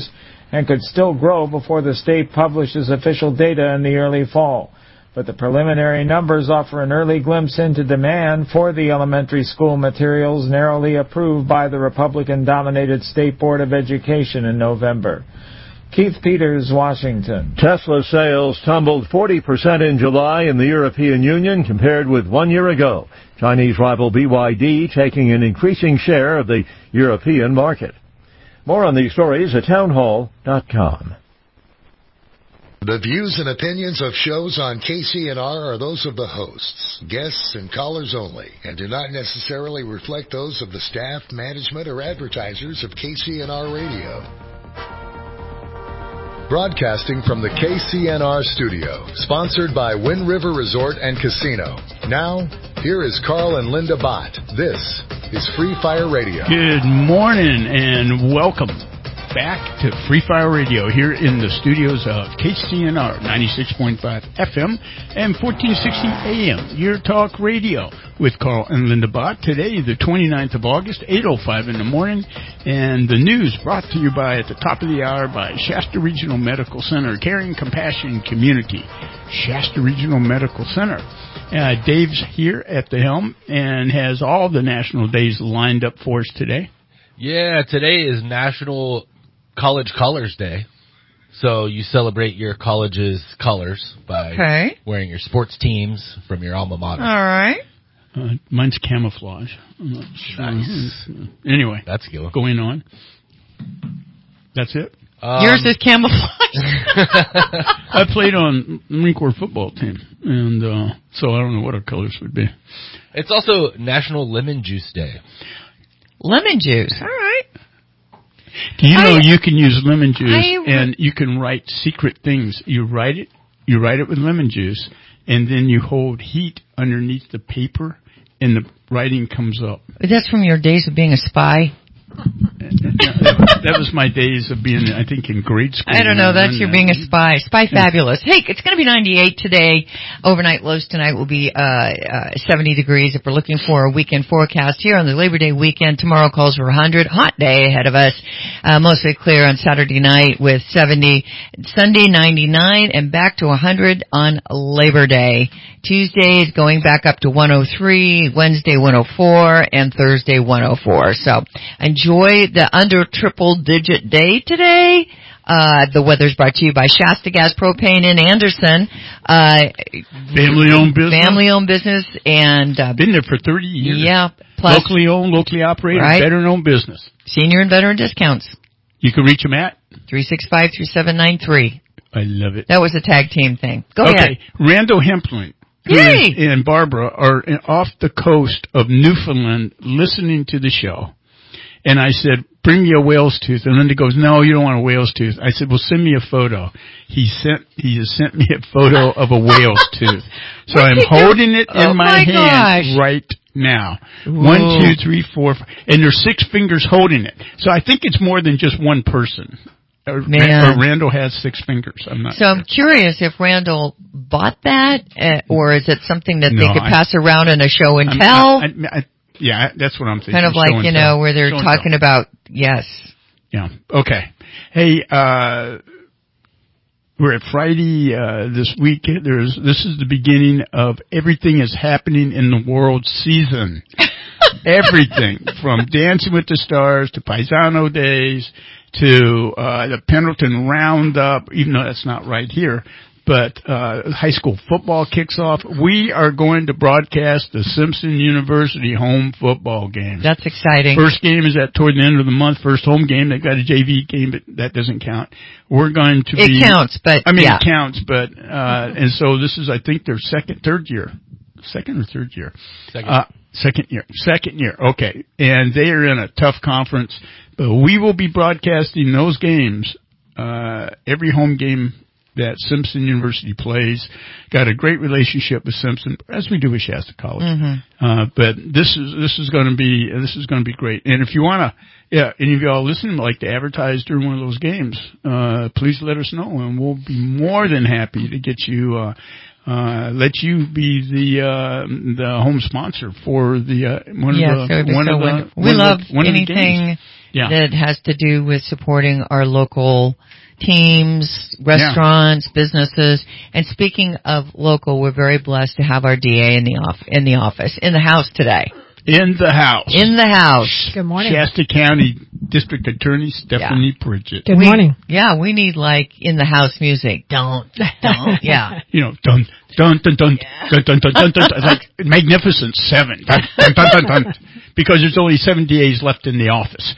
and could still grow before the state publishes official data in the early fall. But the preliminary numbers offer an early glimpse into demand for the elementary school materials narrowly approved by the Republican-dominated State Board of Education in November. Keith Peters, Washington. Tesla sales tumbled 40% in July in the European Union compared with 1 year ago. Chinese rival BYD taking an increasing share of the European market. More on these stories at townhall.com. The views and opinions of shows on KCNR are those of the hosts, guests, and callers only, and do not necessarily reflect those of the staff, management, or advertisers of KCNR Radio. Broadcasting from the KCNR studio, sponsored by Wind River Resort and Casino. Now, here is Carl and Linda Bott. This is Free Fire Radio. Good morning and welcome back to Free Fire Radio here in the studios of KCNR 96.5 FM and 1460 AM, Your Talk Radio with Carl and Linda Bott. Today, the 29th of August, 8:05 in the morning, and the news brought to you by, at the top of the hour, by Shasta Regional Medical Center, Caring Compassion Community, Shasta Regional Medical Center. Dave's here at the helm and has all the national days lined up for us today. Yeah, today is National College Colors Day. So you celebrate your college's colors by wearing your sports teams from your alma mater. All right. Mine's camouflage. I'm not sure. Nice. Anyway, that's good. Going on. That's it. Yours is camouflage. I played on the Marine Corps football team, and so I don't know what our colors would be. It's also National Lemon Juice Day. Lemon juice. All right. Do you know you can use lemon juice and you can write secret things? You write it with lemon juice, and then you hold heat underneath the paper, and the writing comes up. That's from your days of being a spy? That was my days of being, I think, in grade school. I don't know. That's your being a spy. Spy fabulous. Hey, it's going to be 98 today. Overnight lows tonight will be 70 degrees. If we're looking for a weekend forecast here on the Labor Day weekend, tomorrow calls for 100. Hot day ahead of us. Mostly clear on Saturday night with 70. Sunday 99 and back to 100 on Labor Day. Tuesday is going back up to 103. Wednesday 104 and Thursday 104. So enjoy the under triple-digit day today. The weather's brought to you by Shasta Gas Propane in Anderson. Family-owned business. Family-owned business. And been there for 30 years. Yeah. Plus, locally owned, locally operated, right. veteran-owned business. Senior and veteran discounts. You can reach them at 365-3793. I love it. That was a tag team thing. Go ahead. Randall Hemplin and Barbara are off the coast of Newfoundland listening to the show. And I said, bring me a whale's tooth. And Linda goes, no, you don't want a whale's tooth. I said, well, send me a photo. He has sent me a photo of a whale's tooth. So I'm holding it in my hand right now. Whoa. 1, 2, 3, 4, 5. And there's 6 fingers holding it. So I think it's more than just one person. Or Randall has 6 fingers. I'm not sure. I'm curious if Randall bought that, or is it something that they could pass around in a show and tell? Yeah, that's what I'm thinking. Kind of like, where they're talking about, yes. Yeah, okay. Hey, we're at Friday this week. This is the beginning of Everything is Happening in the World season. Everything, from Dancing with the Stars to Paisano Days to the Pendleton Roundup, even though that's not right here. But high school football kicks off. We are going to broadcast the Simpson University home football game. That's exciting. First game is toward the end of the month. First home game. They've got a JV game, but that doesn't count. We're going to It counts, but it counts, but and so this is, I think, their second or third year. Second year. Okay. And they are in a tough conference, but we will be broadcasting those games, every home game that Simpson University plays. Got a great relationship with Simpson, as we do with Shasta College. Mm-hmm. But this is going to be great. And if you want to, any of y'all listening would like to advertise during one of those games, please let us know, and we'll be more than happy to get you let you be the home sponsor for the one of the we love one anything that has to do with supporting our local teams, restaurants, businesses. And speaking of local, we're very blessed to have our DA in the house today. In the house. Good morning. Shasta County District Attorney Stephanie Pridgett. Good morning. We need like in the house music. Don't. Yeah. You know, dun dun dun dun dun dun dun dun dun. It's like Magnificent Seven. Dun dun dun dun dun. Because there's only 70 days left in the office.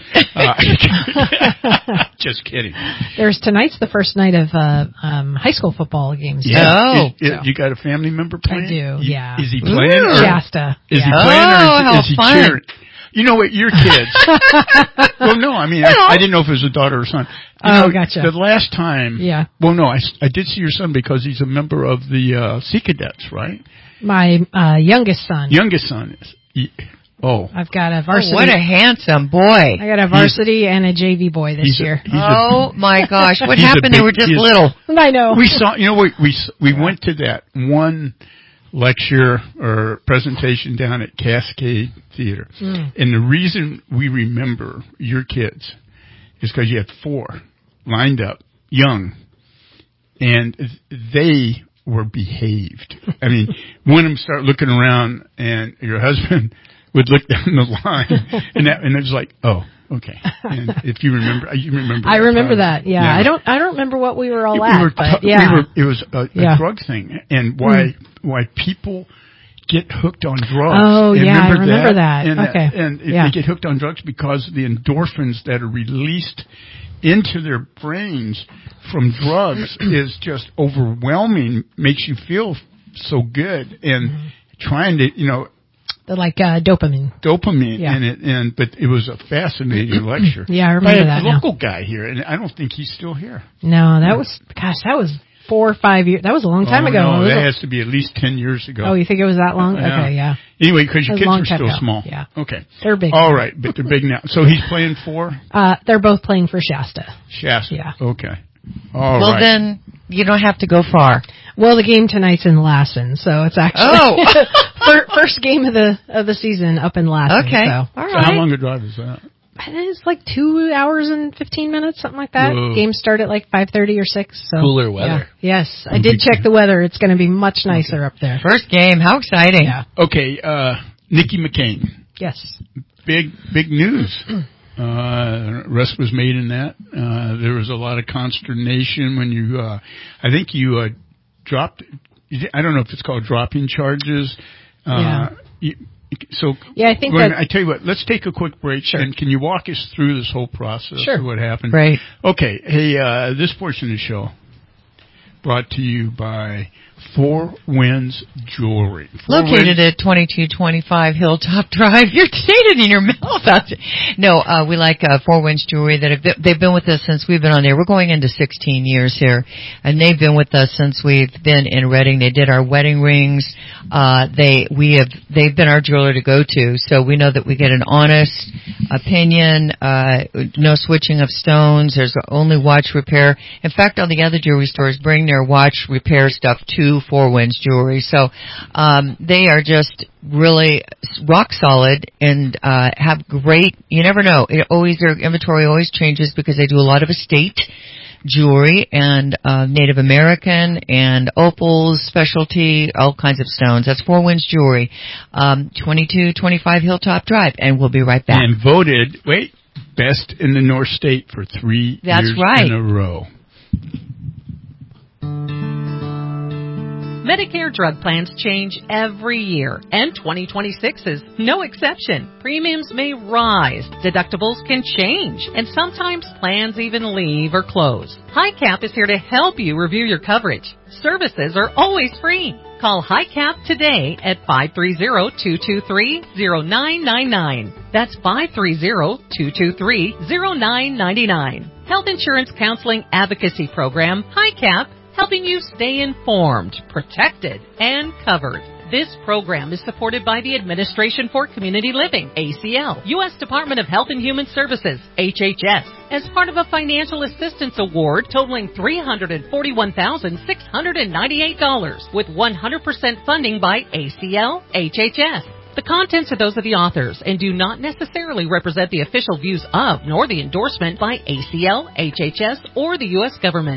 Just kidding. Tonight's the first night of high school football games. Yeah. You got a family member playing? I do, yeah. Is he playing? Or Shasta. Is he playing or is he cheering? You know what, your kids. Well, no, I mean, I didn't know if it was a daughter or son. Gotcha. The last time. Yeah. Well, no, I did see your son because he's a member of the Sea Cadets, right? My youngest son. Youngest son is. I've got a varsity. Oh, what a handsome boy. I got a varsity and a JV boy this year. Oh my gosh. What happened? They were just little. I know. We saw, we went to that one lecture or presentation down at Cascade Theater. And the reason we remember your kids is because you had 4 lined up, young, and they were behaved. I mean, one of them started looking around and your husband would look down the line, and it was like, oh, okay. And if you remember, I remember that. Yeah. I don't remember what we were all at, but yeah, it was a drug thing, and why people get hooked on drugs. Oh, yeah, I remember that. And they get hooked on drugs because the endorphins that are released into their brains from drugs is just overwhelming. Makes you feel so good, and trying to, the dopamine. Yeah. But it was a fascinating lecture. Yeah, I remember that. A local guy here, and I don't think he's still here. No, that was 4 or 5 years. That was a long time ago. No, that has to be at least 10 years ago. Oh, you think it was that long? Yeah. Okay, yeah. Anyway, because your kids are still small. Yeah. Okay. They're big. All right, but they're big now. So he's playing for? They're both playing for Shasta. Shasta. Yeah. Okay. Well, then you don't have to go far. Well, the game tonight's in Lassen, so it's actually first game of the season up in Lassen. Okay. So. All right. So how long a drive is that? It's like 2 hours and 15 minutes, something like that. Whoa. Games start at like 5:30 or 6. So cooler weather. Yeah. Yes, I did check the weather. It's going to be much nicer up there. First game, how exciting! Yeah. Okay, Nikki McCain. Yes. Big news. Arrest was made in that. There was a lot of consternation when you, I think you dropped. I don't know if it's called dropping charges. Yeah. I think I tell you what, let's take a quick break. Sure. And can you walk us through this whole process? Sure. Of what happened? Right. Okay. Hey, this portion of the show brought to you by Four Winds Jewelry. Located at 2225 Hilltop Drive. You're saying it in your mouth. No, we like Four Winds Jewelry. They've been with us since we've been on there. We're going into 16 years here, and they've been with us since we've been in Reading. They did our wedding rings. They've been our jeweler to go to, so we know that we get an honest opinion. No switching of stones. There's only watch repair. In fact, all the other jewelry stores bring their watch repair stuff to Four Winds Jewelry. So they are just really rock solid and have great, you never know. Their inventory always changes because they do a lot of estate jewelry and Native American and opals, specialty, all kinds of stones. That's Four Winds Jewelry, 2225 Hilltop Drive, and we'll be right back. And voted, best in the North State for 3 years in a row. Medicare drug plans change every year, and 2026 is no exception. Premiums may rise, deductibles can change, and sometimes plans even leave or close. HICAP is here to help you review your coverage. Services are always free. Call HICAP today at 530-223-0999. That's 530-223-0999. Health Insurance Counseling Advocacy Program, HICAP, helping you stay informed, protected, and covered. This program is supported by the Administration for Community Living, ACL, U.S. Department of Health and Human Services, HHS, as part of a financial assistance award totaling $341,698 with 100% funding by ACL, HHS. The contents are those of the authors and do not necessarily represent the official views of nor the endorsement by ACL, HHS, or the U.S. government.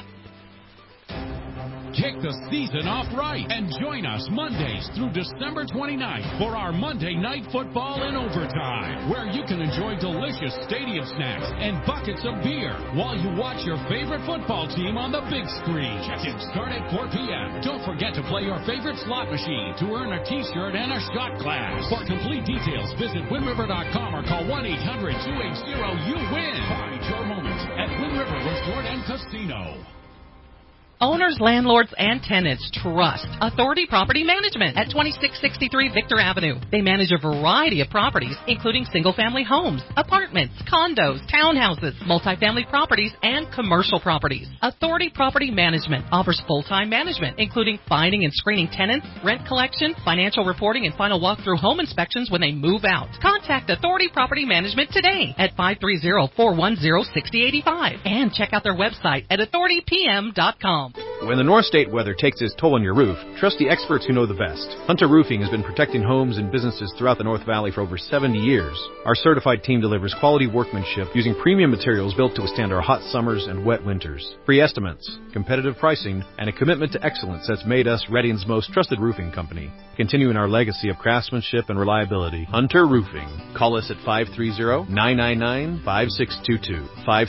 Kick the season off right and join us Mondays through December 29th for our Monday Night Football in Overtime, where you can enjoy delicious stadium snacks and buckets of beer while you watch your favorite football team on the big screen. Check-in start at 4 p.m. Don't forget to play your favorite slot machine to earn a T-shirt and a shot glass. For complete details, visit WindRiver.com or call 1-800-280-YOU-WIN. Find your moment at Wind River Resort and Casino. Owners, landlords, and tenants trust Authority Property Management at 2663 Victor Avenue. They manage a variety of properties, including single-family homes, apartments, condos, townhouses, multifamily properties, and commercial properties. Authority Property Management offers full-time management, including finding and screening tenants, rent collection, financial reporting, and final walkthrough home inspections when they move out. Contact Authority Property Management today at 530-410-6085 and check out their website at authoritypm.com. When the North State weather takes its toll on your roof, trust the experts who know the best. Hunter Roofing has been protecting homes and businesses throughout the North Valley for over 70 years. Our certified team delivers quality workmanship using premium materials built to withstand our hot summers and wet winters. Free estimates, competitive pricing, and a commitment to excellence that's made us Redding's most trusted roofing company. Continuing our legacy of craftsmanship and reliability, Hunter Roofing. Call us at 530-999-5622.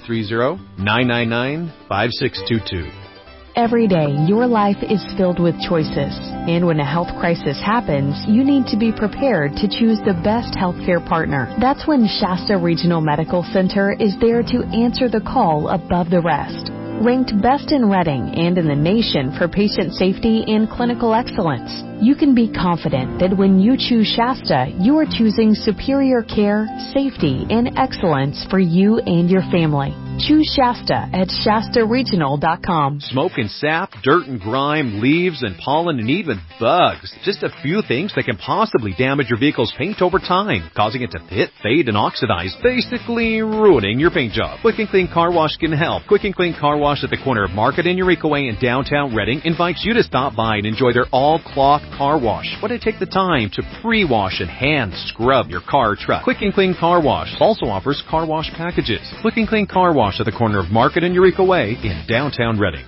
530-999-5622. Every day, your life is filled with choices. And when a health crisis happens, you need to be prepared to choose the best healthcare partner. That's when Shasta Regional Medical Center is there to answer the call above the rest. Ranked best in Redding and in the nation for patient safety and clinical excellence, you can be confident that when you choose Shasta, you are choosing superior care, safety, and excellence for you and your family. Choose Shasta at ShastaRegional.com. Smoke and sap, dirt and grime, leaves and pollen, and even bugs. Just a few things that can possibly damage your vehicle's paint over time, causing it to pit, fade, and oxidize, basically ruining your paint job. Quick and Clean Car Wash can help. Quick and Clean Car Wash at the corner of Market and Eureka Way in downtown Redding invites you to stop by and enjoy their all-cloth car wash. Why don't you take the time to pre-wash and hand scrub your car or truck? Quick and Clean Car Wash also offers car wash packages. Quick and Clean Car Wash at the corner of Market and Eureka Way in downtown Redding.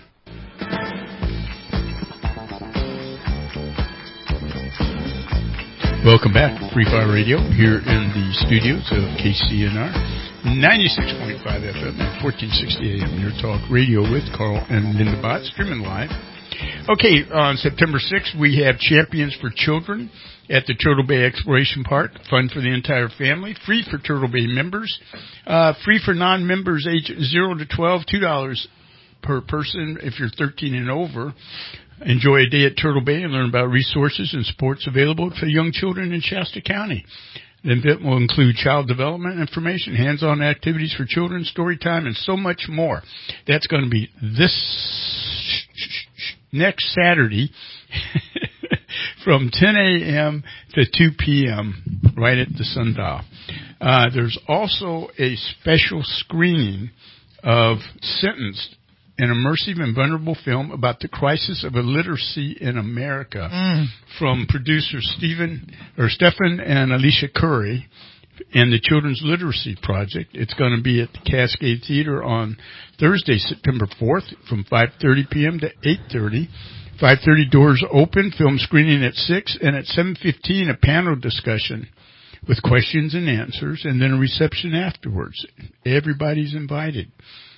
Welcome back to Free Fire Radio here in the studios of KCNR 96.5 FM and 1460 AM Your Talk Radio with Carl and Linda Bott, streaming live. Okay, on September 6th, we have Champions for Children at the Turtle Bay Exploration Park. Fun for the entire family. Free for Turtle Bay members. Free for non-members age 0 to 12, $2 per person if you're 13 and over. Enjoy a day at Turtle Bay and learn about resources and sports available for young children in Shasta County. The event will include child development information, hands-on activities for children, story time, and so much more. That's going to be this next Saturday from 10 a.m. to 2 p.m. right at the Sundial. There's also a special screening of Sentenced, an immersive and vulnerable film about the crisis of illiteracy in America from producers Stephen and Alicia Curry and the Children's Literacy Project. It's going to be at the Cascade Theater on Thursday, September 4th from 5:30 p.m. to 8:30. 5:30 doors open, film screening at 6, and at 7:15 a panel discussion with questions and answers, and then a reception afterwards. Everybody's invited.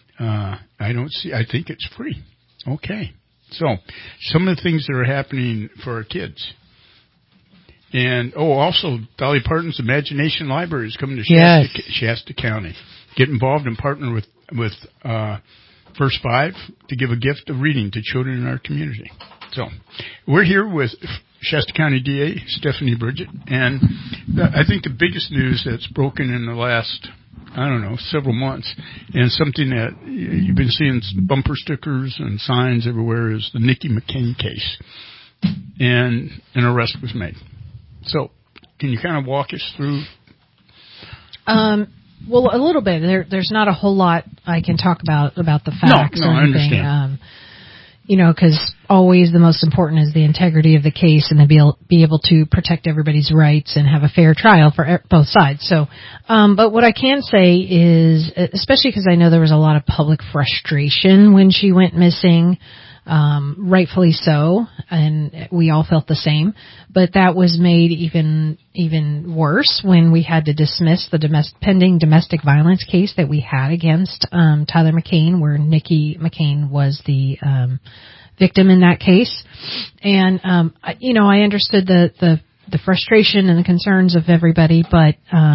I think it's free. Okay. So, some of the things that are happening for our kids. And, also, Dolly Parton's Imagination Library is coming to Shasta County. Get involved and partner with First Five to give a gift of reading to children in our community. So, we're here with Shasta County DA Stephanie Bridget, and I think the biggest news that's broken in the last, several months, and something that you've been seeing bumper stickers and signs everywhere is the Nikki McCain case. and an arrest was made. So, can you kind of walk us through? Well, a little bit. There's not a whole lot I can talk about the facts. No, or anything. I understand. Because always the most important is the integrity of the case and to be able to protect everybody's rights and have a fair trial for both sides. So, but what I can say is, especially because I know there was a lot of public frustration when she went missing, rightfully so, and we all felt the same. But that was made even worse when we had to dismiss the pending domestic violence case that we had against Tyler McCain, where Nikki McCain was the victim in that case. And I understood the frustration and the concerns of everybody, but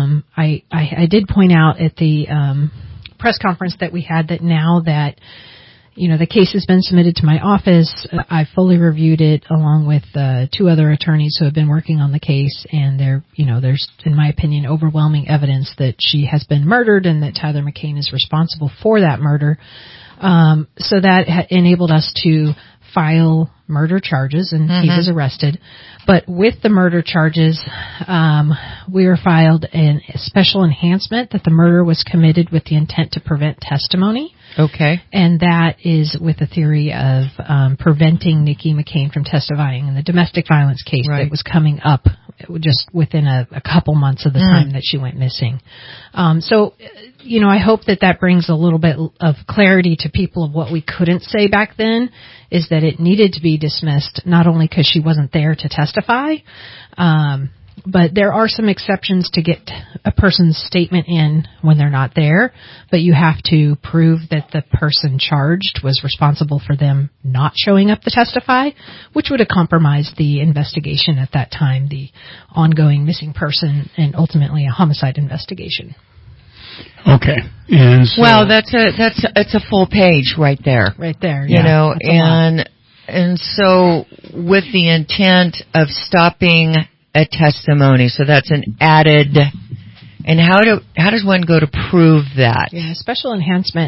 I did point out at the press conference that we had that now that the case has been submitted to my office, I fully reviewed it along with 2 other attorneys who have been working on the case, and there's, in my opinion, overwhelming evidence that she has been murdered and that Tyler McCain is responsible for that murder. So that enabled us to file murder charges, and he was arrested. But with the murder charges, we were filed a special enhancement that the murder was committed with the intent to prevent testimony. Okay. And that is with the theory of preventing Nikki McCain from testifying in the domestic violence case that was coming up just within a couple months of the time that she went missing. So, I hope that brings a little bit of clarity to people of what we couldn't say back then, is that it needed to be dismissed, not only because she wasn't there to testify, but there are some exceptions to get a person's statement in when they're not there, but you have to prove that the person charged was responsible for them not showing up to testify, which would have compromised the investigation at that time, the ongoing missing person, and ultimately a homicide investigation. Okay. And so, well, it's a full page right there. Right there. And so with the intent of stopping a testimony, so that's an added. And how does one go to prove that? Yeah, special enhancement.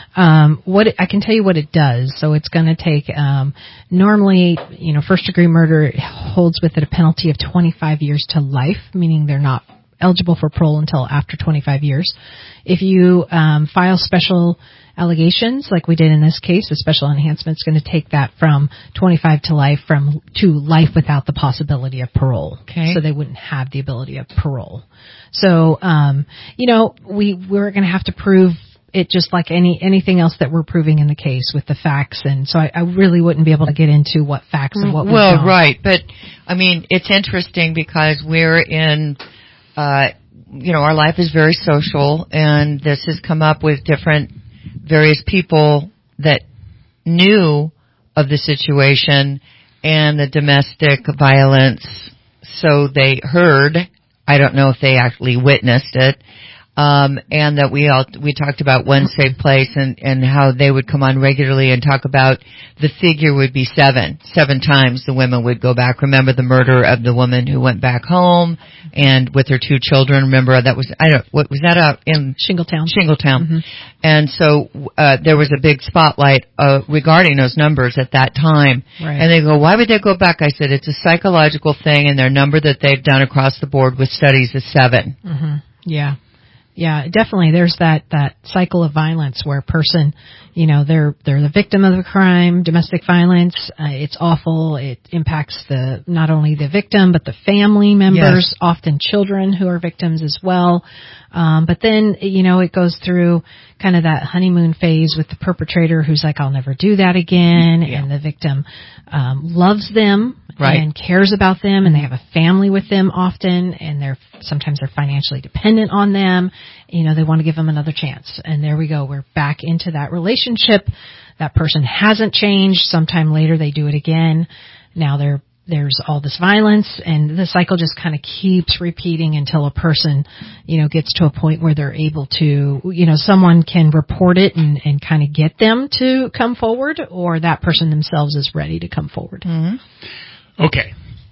I can tell you what it does. So it's going to take normally, first degree murder holds with it a penalty of 25 years to life, meaning they're not eligible for parole until after 25 years. If you file special allegations, like we did in this case, the special enhancement is going to take that from 25 to life to life without the possibility of parole. Okay. So they wouldn't have the ability of parole. So, we're going to have to prove it just like anything else that we're proving in the case with the facts. And so I really wouldn't be able to get into what facts and what we've done. Well, right. But, it's interesting because we're in, our life is very social, and this has come up with various people that knew of the situation and the domestic violence. So they heard, I don't know if they actually witnessed it, and that we talked about One Safe Place and how they would come on regularly and talk about the figure would be 7 times the women would go back. Remember the murder of the woman who went back home and with her 2 children. Remember that was, what was that out in Shingletown. Mm-hmm. And so, there was a big spotlight, regarding those numbers at that time. Right. And they go, why would they go back? I said, it's a psychological thing, and their number that they've done across the board with studies is 7. Mm-hmm. Yeah. Yeah, definitely. There's that cycle of violence where a person, they're the victim of the crime, domestic violence. It's awful. It impacts not only the victim, but the family members, often children who are victims as well. But then, it goes through kind of that honeymoon phase with the perpetrator who's like, I'll never do that again. Yeah. And the victim, loves them. Right. And cares about them, and they have a family with them often, and sometimes they're financially dependent on them. They want to give them another chance. And there we go. We're back into that relationship. That person hasn't changed. Sometime later they do it again. Now there's all this violence, and the cycle just kind of keeps repeating until a person, gets to a point where they're able to, someone can report it and kind of get them to come forward, or that person themselves is ready to come forward. Mm-hmm. Okay.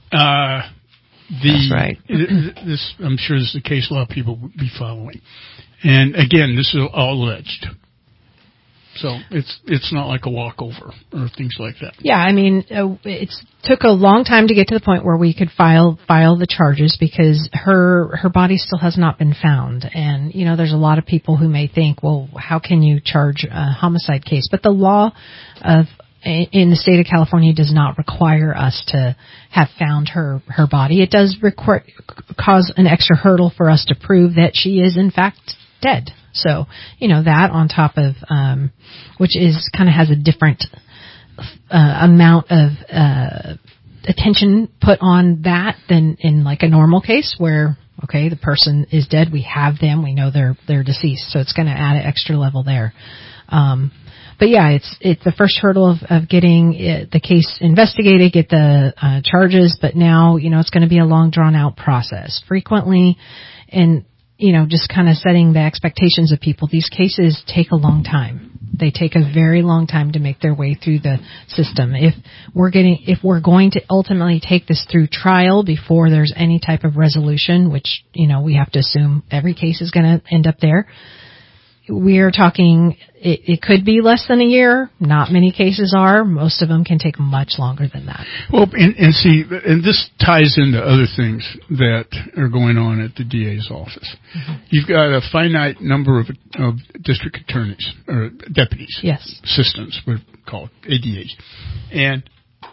That's right. This, I'm sure this is the case a lot of people would be following. And again, this is all alleged. So it's not like a walkover or things like that. Yeah, I mean, it took a long time to get to the point where we could file the charges because her body still has not been found. And, there's a lot of people who may think, well, how can you charge a homicide case? But the law in the state of California does not require us to have found her body. It does cause an extra hurdle for us to prove that she is in fact dead. So, that on top of, which is kind of has a different amount of attention put on that than in like a normal case where, okay, the person is dead, we have them, we know they're deceased, so it's going to add an extra level there. But yeah, it's the first hurdle of getting the case investigated, get the charges, but now, it's going to be a long drawn out process. Frequently, and just kind of setting the expectations of people, these cases take a long time. They take a very long time to make their way through the system. If we're going to ultimately take this through trial before there's any type of resolution, which, we have to assume every case is going to end up there, we are talking, it could be less than a year. Not many cases are. Most of them can take much longer than that. Well, and this ties into other things that are going on at the DA's office. Mm-hmm. You've got a finite number of district attorneys, or deputies. Yes. Assistants, we're called ADAs. And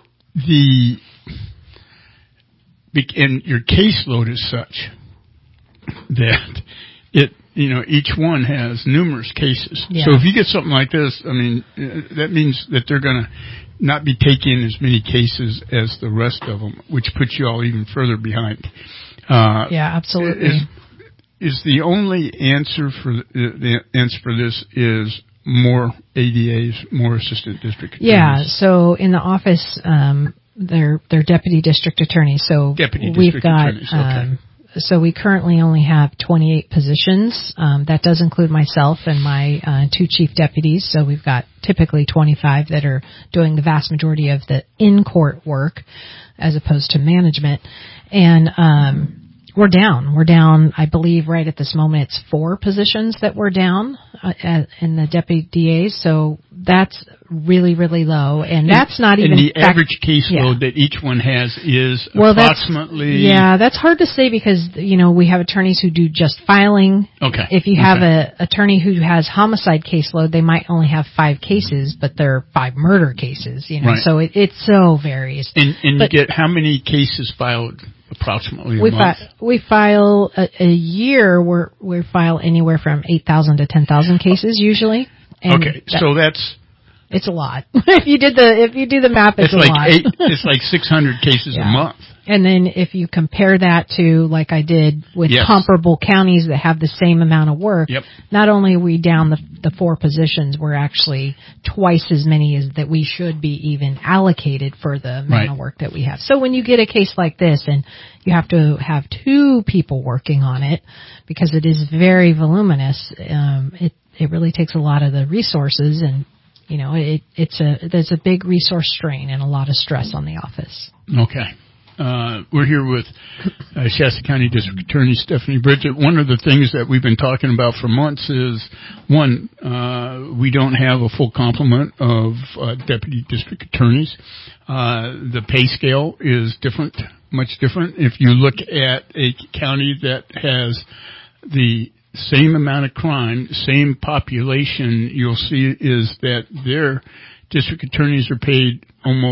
your caseload is such that each one has numerous cases. Yeah. So if you get something like this, that means that they're going to not be taking as many cases as the rest of them, which puts you all even further behind. Yeah, absolutely. Is the only answer for this is more ADAs, more assistant district attorneys? Yeah. So in the office, they're deputy district attorneys. So we've got. Attorneys. Okay. So we currently only have 28 positions. That does include myself and my 2 chief deputies. So we've got typically 25 that are doing the vast majority of the in-court work as opposed to management. And we're down. I believe right at this moment it's 4 positions that we're down in the deputy DAs. So that's really, really low. And that's not even... And the average caseload that each one has is approximately... That's hard to say because, we have attorneys who do just filing. Okay. If you have an attorney who has homicide caseload, they might only have 5 cases, but they're 5 murder cases, Right. So it so varies. And you get how many cases filed approximately a month? We file a year, we file anywhere from 8,000 to 10,000 cases usually. And okay, so that's... It's a lot. If you do the math, it's a lot. It's like 600 cases a month. And then if you compare that to like I did with comparable counties that have the same amount of work, not only are we down the 4 positions, we're actually twice as many as that we should be even allocated for the amount of work that we have. So when you get a case like this and you have to have 2 people working on it because it is very voluminous, it really takes a lot of the resources and there's a big resource strain and a lot of stress on the office. Okay. We're here with Shasta County District Attorney Stephanie Bridget. One of the things that we've been talking about for months is, one, we don't have a full complement of deputy district attorneys. The pay scale is different, much different. If you look at a county that has the same amount of crime, same population, you'll see is that their district attorneys are paid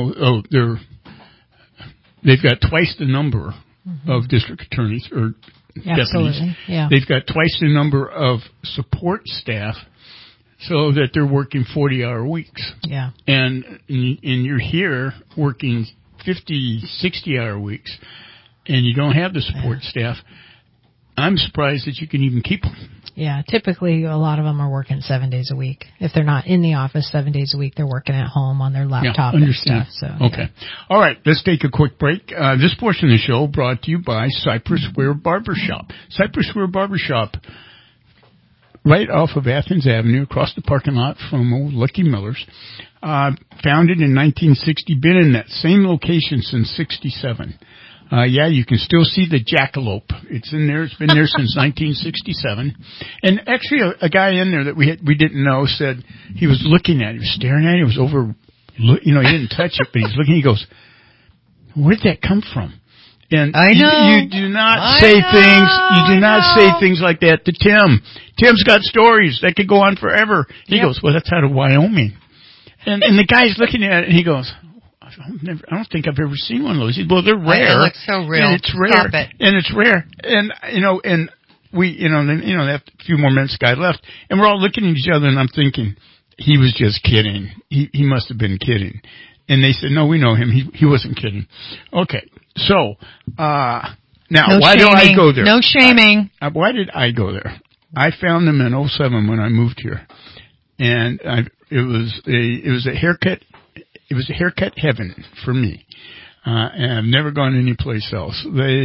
they've got twice the number of district attorneys or deputies. Absolutely. Yeah. They've got twice the number of support staff so that they're working 40-hour weeks. Yeah. And you're here working 50, 60-hour weeks and you don't have the support staff. I'm surprised that you can even keep them. Yeah, typically a lot of them are working 7 days a week. If they're not in the office 7 days a week, they're working at home on their laptop and stuff. So, okay. All right, let's take a quick break. This portion of the show brought to you by Cypress Square Barbershop. Cypress Square Barbershop, right off of Athens Avenue, across the parking lot from old Lucky Miller's. Founded in 1960, been in that same location since 67. Yeah, you can still see the jackalope. It's in there. It's been there since 1967. And actually, a guy in there that we didn't know said he was looking at it. He was staring at it. He was over, he didn't touch it, but he's looking. He goes, "Where'd that come from?" And I know. You do not say things. You do not say things like that to Tim. Tim's got stories that could go on forever. He goes, "Well, that's out of Wyoming." And the guy's looking at it, and he goes, "I don't think I've ever seen one of those." He said, "Well, they're rare. It looks so real. And it's rare. Stop it. And it's rare." And and we, that few more minutes, the guy left, and we're all looking at each other, and I'm thinking, he was just kidding. He must have been kidding. And they said, "No, we know him. He wasn't kidding." Okay, so now why do I go there? No shaming. Why did I go there? I found them in 2007 when I moved here, and it was a haircut. It was a haircut heaven for me, and I've never gone anyplace else.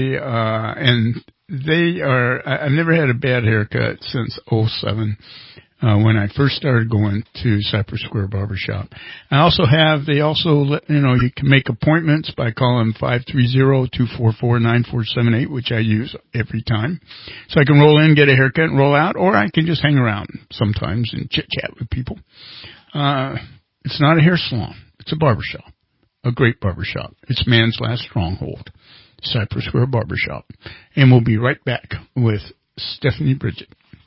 I've never had a bad haircut since 2007. When I first started going to Cypress Square Barbershop. They also let, you can make appointments by calling 530-244-9478, which I use every time. So I can roll in, get a haircut, and roll out, or I can just hang around sometimes and chit-chat with people. It's not a hair salon. It's a barbershop. A great barbershop. It's man's last stronghold. Cypress Square Barbershop. And we'll be right back with Stephanie Bridget.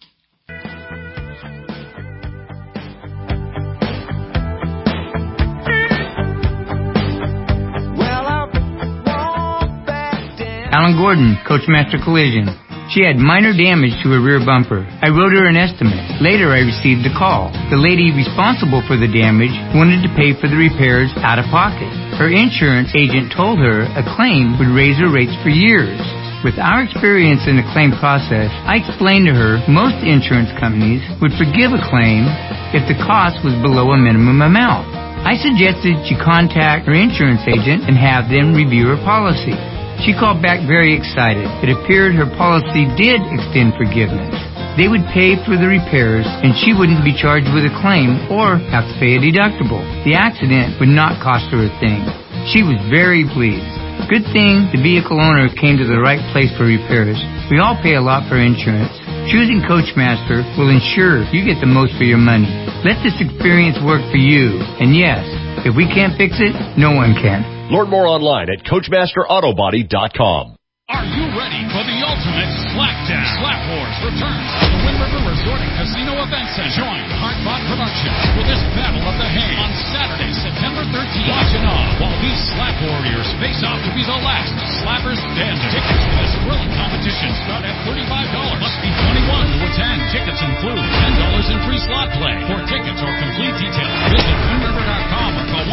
Alan Gordon, Coachmaster Collision. She had minor damage to her rear bumper. I wrote her an estimate. Later, I received a call. The lady responsible for the damage wanted to pay for the repairs out of pocket. Her insurance agent told her a claim would raise her rates for years. With our experience in the claim process, I explained to her most insurance companies would forgive a claim if the cost was below a minimum amount. I suggested she contact her insurance agent and have them review her policy. She called back very excited. It appeared her policy did extend forgiveness. They would pay for the repairs, and she wouldn't be charged with a claim or have to pay a deductible. The accident would not cost her a thing. She was very pleased. Good thing the vehicle owner came to the right place for repairs. We all pay a lot for insurance. Choosing Coachmaster will ensure you get the most for your money. Let this experience work for you. And yes, if we can't fix it, no one can. Learn more online at CoachmasterAutobody.com. Are you ready for the ultimate slapdown? Slap Wars returns to the Wind River Resort and Casino Event Center. Join Heartbot Productions for this Battle of the Hand on Saturday, September 13th. Watch in awe while these slap warriors face off to be the last slappers standing. Tickets for this thrilling competition start at $35. Must be 21 to attend. Tickets include $10 in free slot play. For tickets or complete details, visit WindRiver.com or call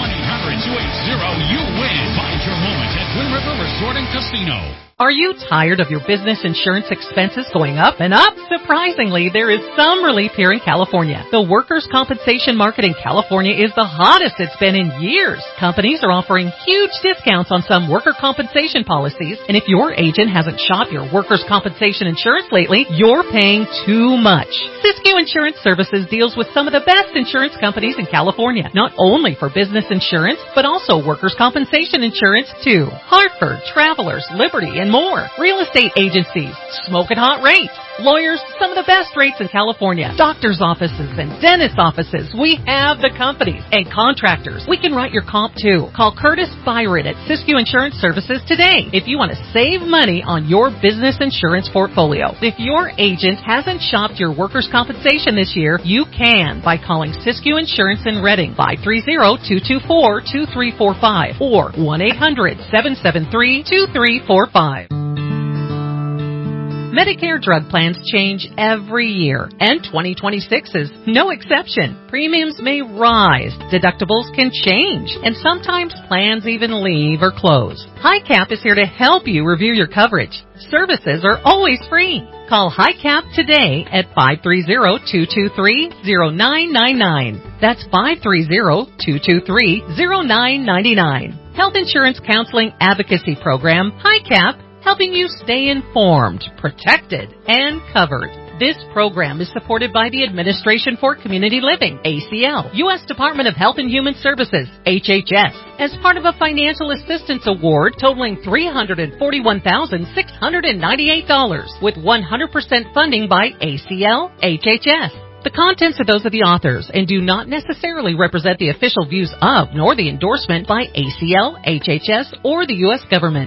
1-800-280-YOU-WIN. Find your moment at Wind River Resort and Casino. Are you tired of your business insurance expenses going up and up? Surprisingly, there is some relief here in California. The workers' compensation market in California is the hottest it's been in years. Companies are offering huge discounts on some worker compensation policies, and if your agent hasn't shopped your workers' compensation insurance lately, you're paying too much. Siskiyou Insurance Services deals with some of the best insurance companies in California, not only for business insurance, but also workers' compensation insurance too. Hartford, Travelers, Liberty, and more. Real estate agencies, smoking hot rates. Lawyers, some of the best rates in California. Doctors' offices and dentist offices. We have the companies. And contractors. We can write your comp too. Call Curtis Byron at Siskiyou Insurance Services today if you want to save money on your business insurance portfolio. If your agent hasn't shopped your workers' compensation this year, you can by calling Siskiyou Insurance in Redding, 530-224-2345 or 1-800-773-2345. Medicare drug plans change every year, and 2026 is no exception. Premiums may rise, deductibles can change, and sometimes plans even leave or close. HICAP is here to help you review your coverage. Services are always free. Call HICAP today at 530-223-0999. That's 530-223-0999. Health Insurance Counseling Advocacy Program, HICAP, helping you stay informed, protected, and covered. This program is supported by the Administration for Community Living, ACL, U.S. Department of Health and Human Services, HHS, as part of a financial assistance award totaling $341,698 with 100% funding by ACL, HHS. The contents are those of the authors and do not necessarily represent the official views of nor the endorsement by ACL, HHS, or the U.S. government.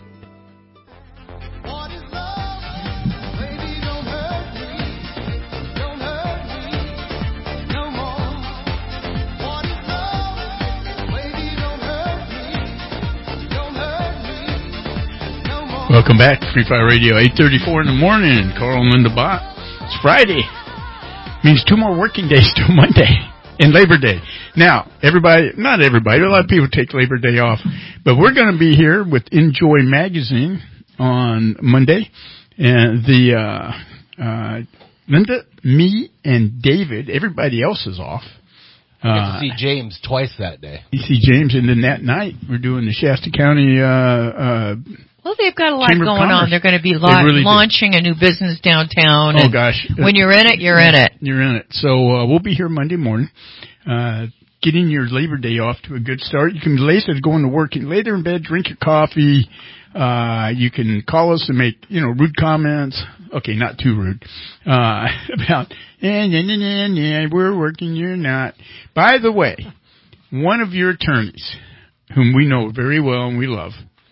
Welcome back to Free Fire Radio, 8:34 in the morning. Carl and Linda Bott. It's Friday. Means 2 more working days till Monday and Labor Day. Now, not everybody, a lot of people take Labor Day off, but we're going to be here with Enjoy Magazine on Monday, and Linda, me, and David. Everybody else is off. You get to see James twice that day. You see James, and then that night we're doing the Shasta County. Well, they've got a lot going on. They're going to be launching a new business downtown. Oh, gosh. When you're in it, you're in it. You're in it. So we'll be here Monday morning, getting your Labor Day off to a good start. You can later go into work, lay there in bed, drink your coffee. You can call us and make, rude comments. Okay, not too rude. About, we're working, you're not. By the way, one of your attorneys, whom we know very well and we love,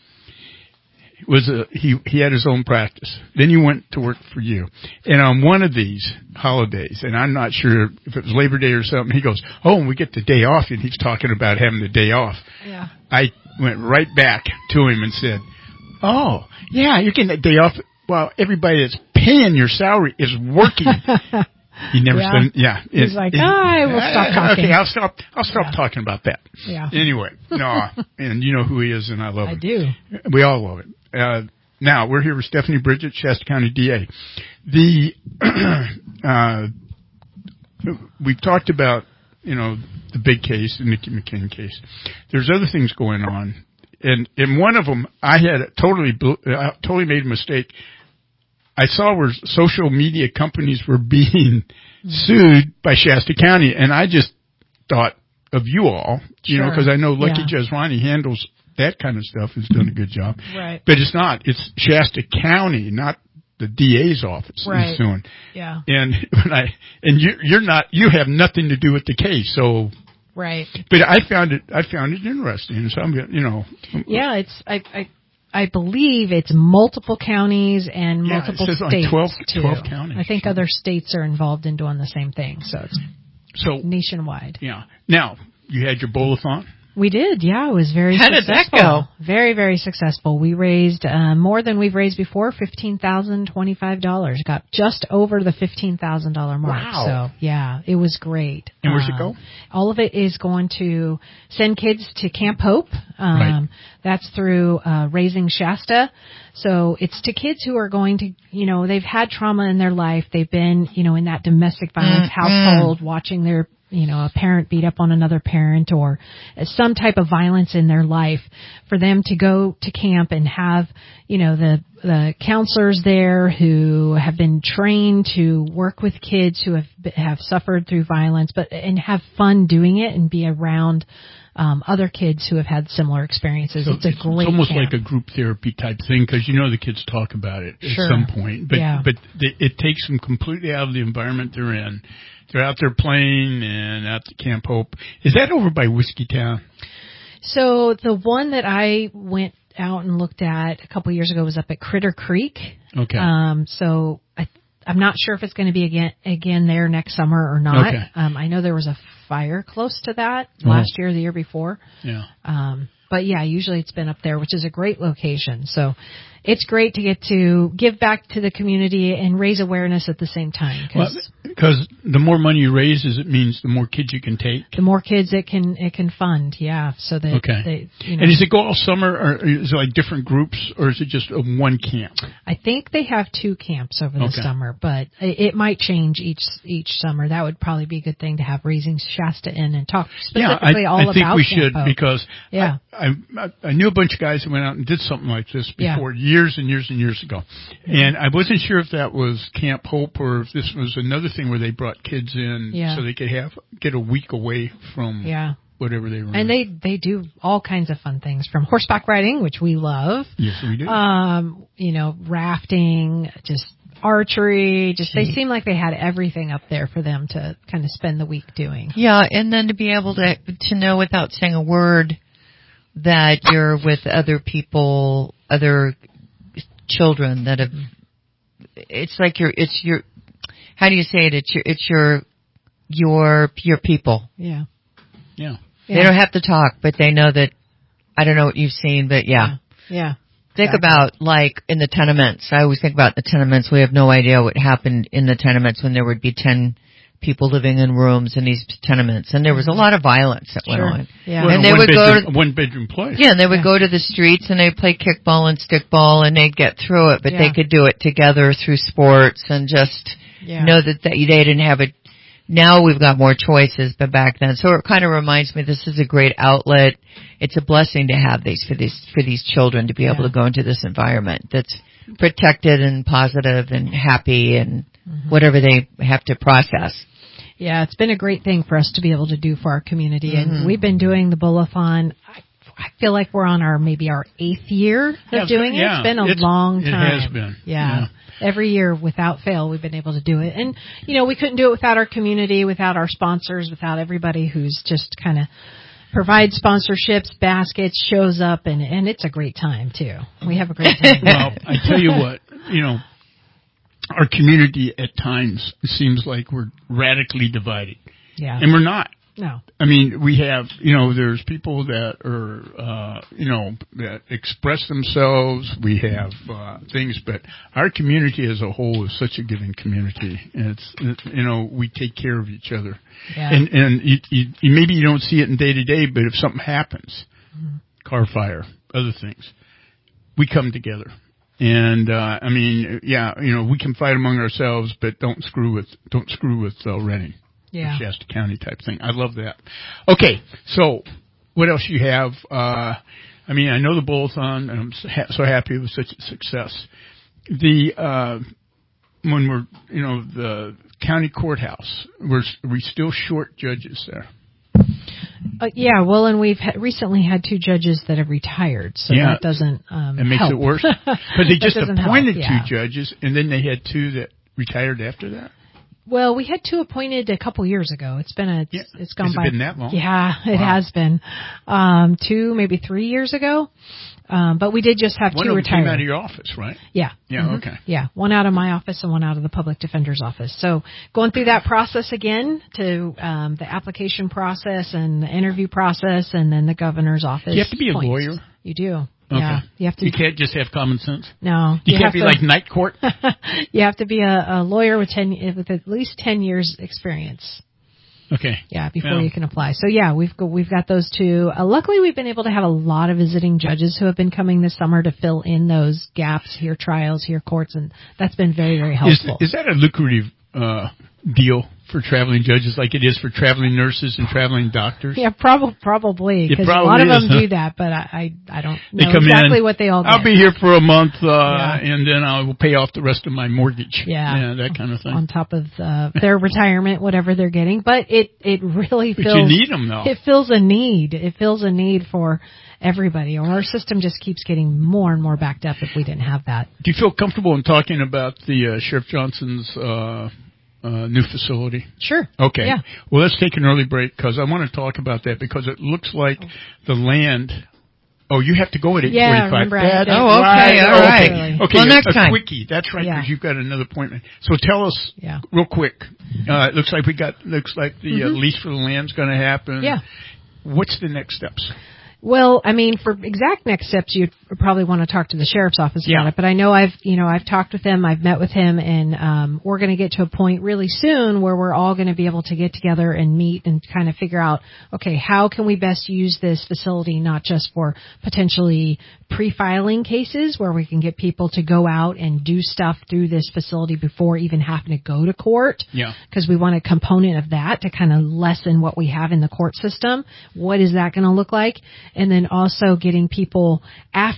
he had his own practice. Then he went to work for you. And on one of these holidays, and I'm not sure if it was Labor Day or something, he goes, and we get the day off, and he's talking about having the day off. Yeah. I went right back to him and said, oh, yeah, you're getting that day off. Well, everybody that's paying your salary is working. He never said, He's like, I will stop talking. Okay, I'll stop talking about that. Yeah. Anyway, and you know who he is, and I love him. I do. We all love it. Now, we're here with Stephanie Bridget, Shasta County DA. We've talked about, the big case, the Nikki McCain case. There's other things going on. And in one of them, I had totally made a mistake. I saw where social media companies were being sued by Shasta County, and I just thought of you all, because I know Lucky Jezwani handles that kind of stuff, has done a good job. Right. But it's not. It's Shasta County, not the DA's office. Right. Suing. Yeah. And you have nothing to do with the case, so. Right. But I found it interesting. So I'm, Yeah, I believe it's multiple counties and multiple states. Like 12 counties. I think other states are involved in doing the same thing, so it's nationwide. Yeah. Now, you had your bowl-a-thon? We did, yeah. It was very How successful. How did that go? Very, very successful. We raised more than we've raised before, $15,025. Got just over the $15,000 mark. Wow. So, yeah, it was great. And where's it go? All of it is going to send kids to Camp Hope. Right. That's through Raising Shasta. So it's to kids who are going to, they've had trauma in their life. They've been, in that domestic violence household, watching their a parent beat up on another parent or some type of violence in their life, for them to go to camp and have, the counselors there who have been trained to work with kids who have suffered through violence, and have fun doing it and be around other kids who have had similar experiences. So it's a great It's almost camp. like a group therapy type thing, because the kids talk about it at some point. But it takes them completely out of the environment they're in. They're out there playing and out to Camp Hope. Is that over by Whiskey Town? So the one that I went out and looked at a couple years ago was up at Critter Creek. Okay. So I'm not sure if it's going to be again there next summer or not. Okay. I know there was a fire close to that last year or the year before. Yeah. But yeah, usually it's been up there, which is a great location. So it's great to get to give back to the community and raise awareness at the same time. Because the more money you raise, it means the more kids you can take. The more kids it can fund, yeah. So that they, And does it go all summer, or is it like different groups, or is it just one camp? I think they have 2 camps over the summer, but it might change each summer. That would probably be a good thing to have Raising Shasta in and talk specifically all about. I think we should, Camp Hope. because I knew a bunch of guys that went out and did something like this before years years and years and years ago. And I wasn't sure if that was Camp Hope or if this was another thing where they brought kids in so they could get a week away from whatever they were. And they do all kinds of fun things, from horseback riding, which we love. Yes, we do. Rafting, just archery, they seem like they had everything up there for them to kind of spend the week doing. Yeah, and then to be able to know without saying a word that you're with other people, other children that have, it's like how do you say it? It's your people. Yeah. Yeah. They don't have to talk, but they know that, I don't know what you've seen, but yeah. Think about, like, in the tenements. I always think about the tenements. We have no idea what happened in the tenements when there would be 10 people living in rooms in these tenements. And there was a lot of violence that went on. Yeah. Well, and they would go to one-bedroom place. Yeah, and they would go to the streets and they'd play kickball and stickball and they'd get through it. But they could do it together through sports and just know that they didn't have it. Now we've got more choices, but back then. So it kind of reminds me this is a great outlet. It's a blessing to have these for these children to be able to go into this environment that's protected and positive and happy and whatever they have to process. Yeah, it's been a great thing for us to be able to do for our community. And we've been doing the Bull-a-thon. I feel like we're on our 8th year of doing it. It's been a long time. It has been. Yeah. Every year, without fail, we've been able to do it. And, we couldn't do it without our community, without our sponsors, without everybody who's just kind of provides sponsorships, baskets, shows up, and it's a great time, too. We have a great time. Well, I tell you what, our community at times seems like we're radically divided. Yeah. And we're not. No. I mean, we have, there's people that are, that express themselves. We have things, but our community as a whole is such a giving community. And it's, we take care of each other. Yeah. And you maybe you don't see it in day to day, but if something happens, car fire, other things, we come together. And we can fight among ourselves, but don't screw with Reading. Yeah. Shasta County type thing. I love that. Okay, so what else you have? I know the Bull-a-thon, and I'm so happy it was such a success. When we're, the county courthouse, we still short judges there. And we've recently had 2 judges that have retired, so that doesn't it makes help. it worse. But they just appointed help, 2 judges, and then they had 2 that retired after that. Well, we had 2 appointed a couple years ago. It's been it's gone by. Has it been that long? Yeah, it has been. 2, maybe 3 years ago. But we did just have 2 retired. One of them came out of your office, right? Yeah. Yeah, okay. Yeah, one out of my office and one out of the public defender's office. So going through that process again to the application process and the interview process and then the governor's office. Do you have to be a lawyer? You do. Okay. Yeah, you have to. You can't just have common sense. No, you can't be like night court. You have to be a lawyer with at least 10 years experience. Okay. Yeah, before you can apply. So we've got those 2. Luckily, we've been able to have a lot of visiting judges who have been coming this summer to fill in those gaps, hear trials, hear courts, and that's been very, very helpful. Is that a lucrative deal for traveling judges like it is for traveling nurses and traveling doctors? Yeah, probably, because a lot of them do that, but I don't know exactly what they all get. I'll be here for a month, and then I will pay off the rest of my mortgage. Yeah, that kind of thing. On top of their retirement, whatever they're getting. But it really fills... But you need them, though. It fills a need. It fills a need for everybody. Our system just keeps getting more and more backed up if we didn't have that. Do you feel comfortable in talking about the Sheriff Johnson's new facility? Sure. Okay. Yeah. Well, let's take an early break because I want to talk about that because it looks like the land. Oh, you have to go at 8:45. Yeah, remember okay, all right. Okay, well, next time. Quickie. That's right, because you've got another appointment. So tell us real quick. It looks like the lease for the land's going to happen. Yeah. What's the next steps? Well, for exact next steps, you'd probably want to talk to the sheriff's office about it. But I know I've talked with him, I've met with him, and we're going to get to a point really soon where we're all going to be able to get together and meet and kind of figure out, okay, how can we best use this facility, not just for potentially pre-filing cases where we can get people to go out and do stuff through this facility before even having to go to court. Yeah. Because we want a component of that to kind of lessen what we have in the court system. What is that going to look like? And then also getting people after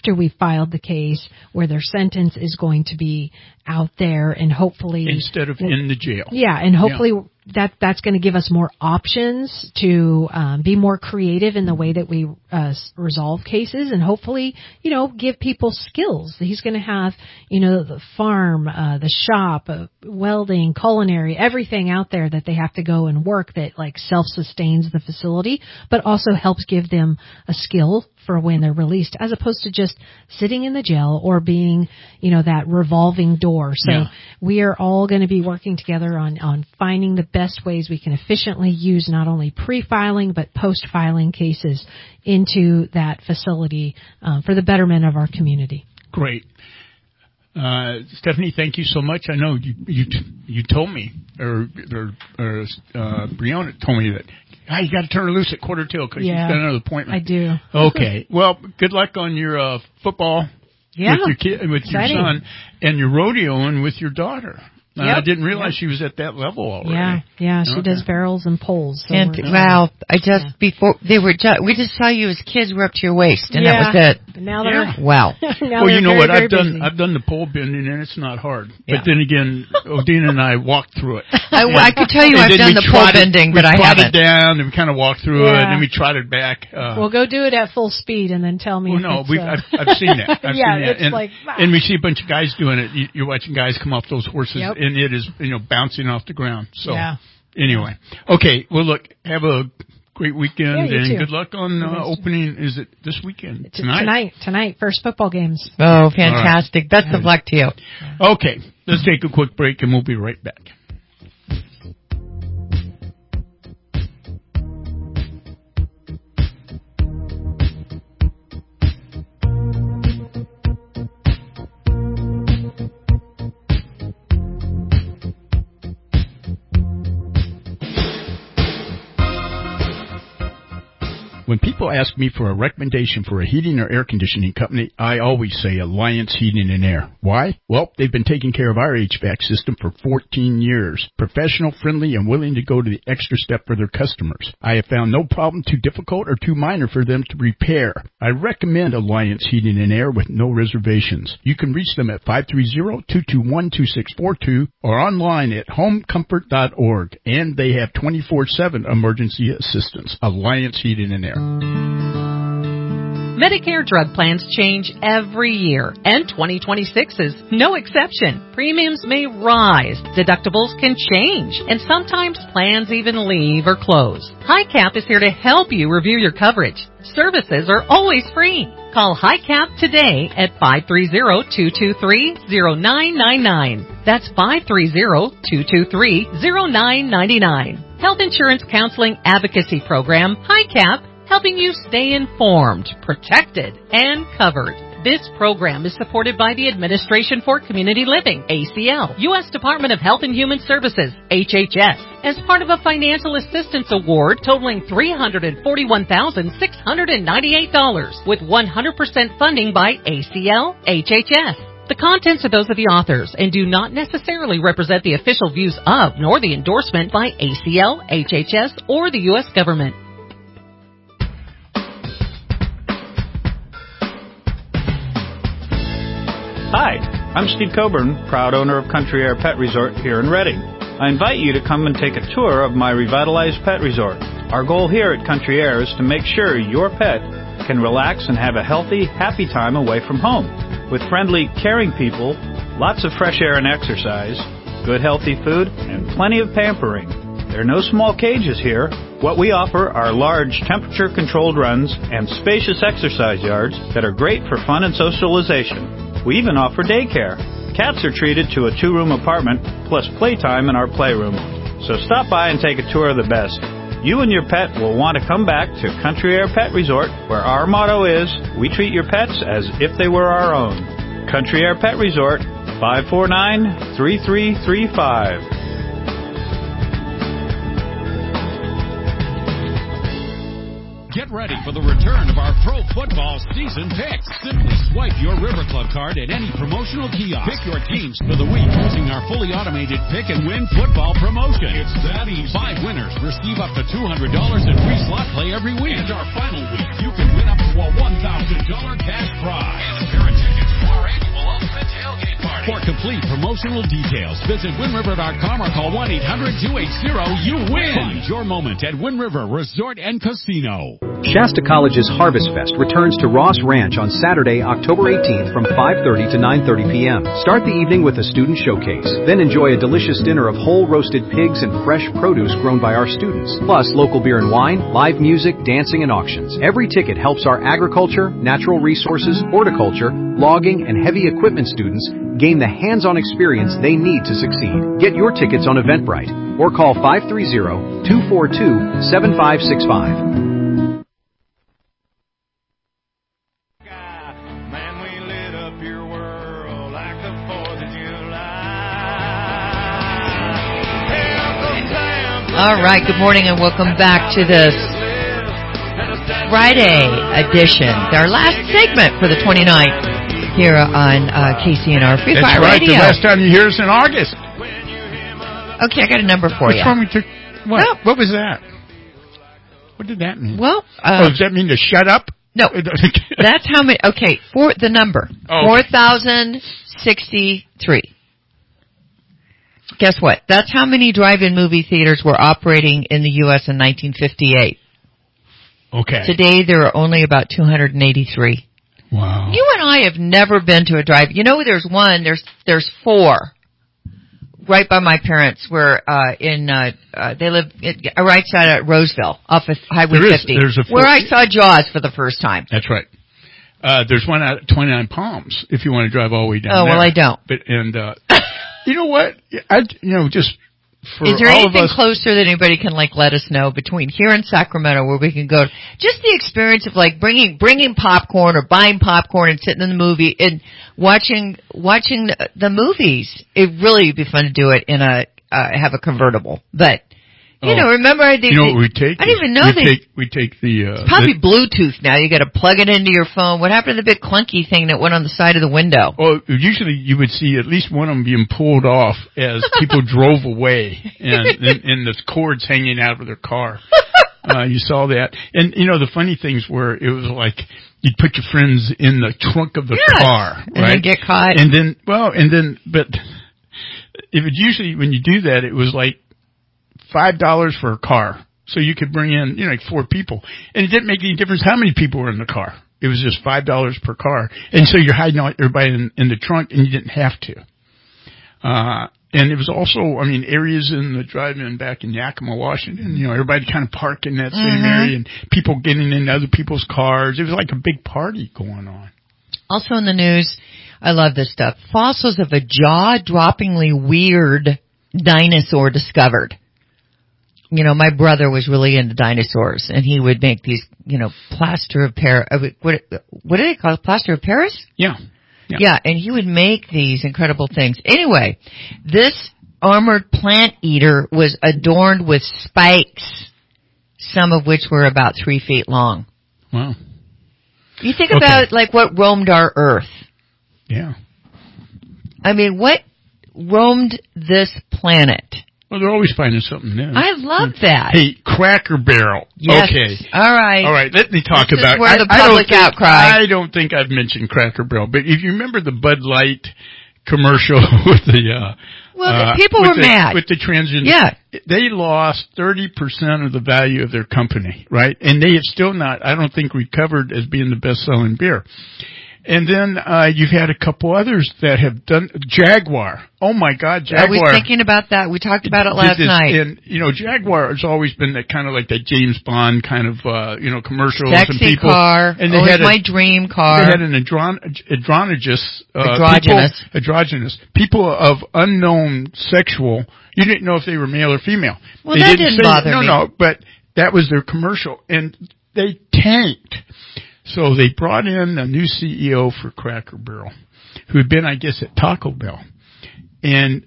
after we filed the case, where their sentence is going to be out there, and hopefully instead of in the jail. Yeah, and hopefully that's going to give us more options to be more creative in the way that we resolve cases, and hopefully, give people skills. He's going to have, the farm, the shop, welding, culinary, everything out there that they have to go and work that like self-sustains the facility, but also helps give them a skill for when they're released, as opposed to just sitting in the jail or being, that revolving door. So we are all going to be working together on finding the best ways we can efficiently use not only pre-filing but post-filing cases into that facility for the betterment of our community. Great. Stephanie, thank you so much. I know you told me, or Brianna told me that, you got to turn her loose at 1:45 because she's got another appointment. I do. Okay. Well, good luck on your football with your kid, with your son, and your rodeoing with your daughter. I didn't realize she was at that level already. Yeah, she does barrels and poles. So and before they were, we just saw you as kids were up to your waist, and that was it. Now they're wow. Well, you know what? I've done the pole bending, and it's not hard. But then again, Odina and I walked through it. I could tell you I've done the pole bending, but I haven't. We trotted down, and we kind of walked through it, and then we trotted back. Well, go do it at full speed, and then tell me. Well, I've seen that. I've seen that. It's like, and we see a bunch of guys doing it. You're watching guys come off those horses, and it is bouncing off the ground. So anyway, okay. Well, look, have a great weekend and good luck on opening. Is it this weekend? Tonight. First football games. Oh, fantastic! Right. Best of luck to you. Okay, let's take a quick break and we'll be right back. When people ask me for a recommendation for a heating or air conditioning company, I always say Alliance Heating and Air. Why? Well, they've been taking care of our HVAC system for 14 years. Professional, friendly, and willing to go to the extra step for their customers. I have found no problem too difficult or too minor for them to repair. I recommend Alliance Heating and Air with no reservations. You can reach them at 530-221-2642 or online at homecomfort.org. And they have 24/7 emergency assistance. Alliance Heating and Air. Medicare drug plans change every year, and 2026 is no exception. Premiums may rise, deductibles can change, and sometimes plans even leave or close. HiCap is here to help you review your coverage. Services are always free. Call HiCap today at 530-223-0999. That's 530-223-0999. Health Insurance Counseling Advocacy Program, HiCap, helping you stay informed, protected, and covered. This program is supported by the Administration for Community Living, ACL, U.S. Department of Health and Human Services, HHS, as part of a financial assistance award totaling $341,698 with 100% funding by ACL, HHS. The contents are those of the authors and do not necessarily represent the official views of nor the endorsement by ACL, HHS, or the U.S. government. Hi, I'm Steve Coburn, proud owner of Country Air Pet Resort here in Reading. I invite you to come and take a tour of my revitalized pet resort. Our goal here at Country Air is to make sure your pet can relax and have a healthy, happy time away from home. With friendly, caring people, lots of fresh air and exercise, good healthy food, and plenty of pampering. There are no small cages here. What we offer are large temperature-controlled runs and spacious exercise yards that are great for fun and socialization. We even offer daycare. Cats are treated to a 2-room apartment plus playtime in our playroom. So stop by and take a tour of the best. You and your pet will want to come back to Country Air Pet Resort, where our motto is, we treat your pets as if they were our own. Country Air Pet Resort, 549-3335. Get ready for the return of our pro football season picks. Simply swipe your River Club card at any promotional kiosk. Pick your teams for the week using our fully automated pick and win football promotion. It's that easy. 5 winners receive up to $200 in free slot play every week. And our final week, you can win up to to a $1,000 cash prize. And a pair of tickets to our annual Ultimate Tailgate Party. For complete promotional details, visit WindRiver.com or call 1-800-280-YOU-WIN. Find your moment at Wind River Resort and Casino. Shasta College's Harvest Fest returns to Ross Ranch on Saturday, October 18th from 5:30 to 9:30 p.m. Start the evening with a student showcase. Then enjoy a delicious dinner of whole roasted pigs and fresh produce grown by our students. Plus local beer and wine, live music, dancing, and auctions. Every ticket helps our agriculture, natural resources, horticulture, logging, and heavy equipment students gain the hands-on experience they need to succeed. Get your tickets on Eventbrite or call 530-242-7565. All right, good morning and welcome back to this Friday edition, our last segment for the 29th here on KCNR Free Fire Radio. That's right, the last time you hear us in August. Okay, I got a number for you. What's wrong with your, what? No. What was that? What did that mean? Well, does that mean to shut up? No, that's how many, okay, for the number, 4,063. Guess what? That's how many drive-in movie theaters were operating in the U.S. in 1958. Okay. Today, there are only about 283. Wow. You and I have never been to a drive. You know, there's one. There's four. Right by my parents, where they live right side of Roseville, off of Highway 50, where I saw Jaws for the first time. That's right. There's one out at 29 Palms if you want to drive all the way down. Oh, well, I don't. But you know what? Just for is there all anything of us, closer that anybody can let us know between here and Sacramento where we can go? Just the experience of bringing popcorn or buying popcorn and sitting in the movie and watching the movies. It really would be fun to do it in have a convertible, but. Remember I did. What we take? I didn't even know we take the. It's probably Bluetooth now. You got to plug it into your phone. What happened to the big clunky thing that went on the side of the window? Well, usually you would see at least one of them being pulled off as people drove away, and the cords hanging out of their car. You saw that, and the funny things were it was like you'd put your friends in the trunk of the car, right? And then get caught. But it would usually when you do that, it was like $5 for a car. So you could bring in, like 4 people. And it didn't make any difference how many people were in the car. It was just $5 per car. And so you're hiding everybody in the trunk and you didn't have to. And it was also, areas in the drive-in back in Yakima, Washington, everybody kind of parked in that same area and people getting in other people's cars. It was like a big party going on. Also in the news, I love this stuff. Fossils of a jaw-droppingly weird dinosaur discovered. My brother was really into dinosaurs, and he would make these, plaster of Paris. What do they call it? Plaster of Paris? Yeah. Yeah, and he would make these incredible things. Anyway, this armored plant eater was adorned with spikes, some of which were about 3 feet long. Wow. You think about, what roamed our Earth. Yeah. What roamed this planet? Well, they're always finding something new. I love that. Hey, Cracker Barrel. Yes. Okay. All right, let me talk this about is where the public outcry. I don't think I've mentioned Cracker Barrel, but if you remember the Bud Light commercial with the people were mad. With the transgender. Yeah. They lost 30% of the value of their company, right? And they have still not, I don't think, recovered as being the best-selling beer. And then you've had a couple others that have done Jaguar. Oh my God, Jaguar! I was thinking about that. We talked about it last night. And Jaguar has always been that kind of like that James Bond kind of commercials sexy and people. Car. And they had my dream car. They had an androgynous people of unknown sexual. You didn't know if they were male or female. Well, that didn't bother me. No, but that was their commercial, and they tanked. So they brought in a new CEO for Cracker Barrel, who had been, I guess, at Taco Bell. And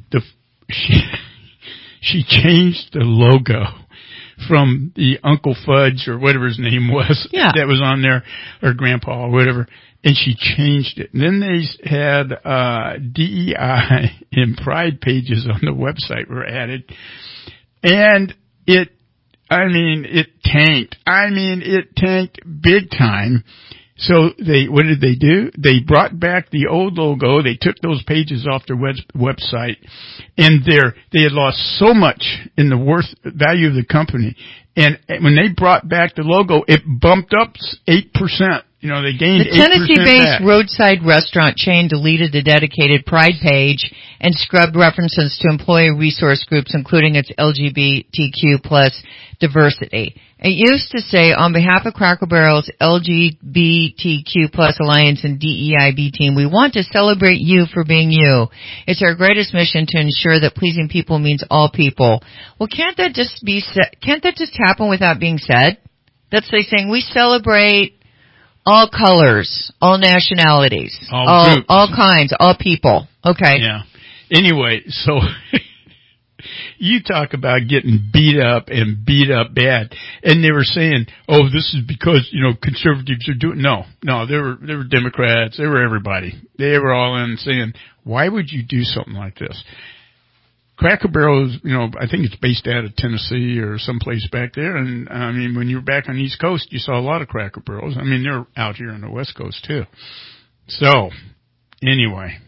she changed the logo from the Uncle Fudge or whatever his name was that was on there, or Grandpa or whatever, and she changed it. And then they had DEI and Pride pages on the website were added. And it it tanked. It tanked big time. So what did they do? They brought back the old logo. They took those pages off their website, and they had lost so much in the value of the company. And when they brought back the logo, it bumped up 8%. They gained 8% back. The Tennessee-based roadside restaurant chain deleted the dedicated Pride page and scrubbed references to employee resource groups, including its LGBTQ plus diversity. It used to say, on behalf of Cracker Barrel's LGBTQ plus Alliance and DEIB team, we want to celebrate you for being you. It's our greatest mission to ensure that pleasing people means all people. Well, can't that just happen without being said? That's like saying we celebrate all colors, all nationalities, all kinds, all people. Okay. Yeah. Anyway, so you talk about getting beat up bad. And they were saying, this is because, conservatives are doing, no, they were Democrats. They were everybody. They were all in saying, why would you do something like this? Cracker Barrel is, I think it's based out of Tennessee or someplace back there. And, when you were back on the East Coast, you saw a lot of Cracker Barrels. They're out here on the West Coast, too. So, anyway,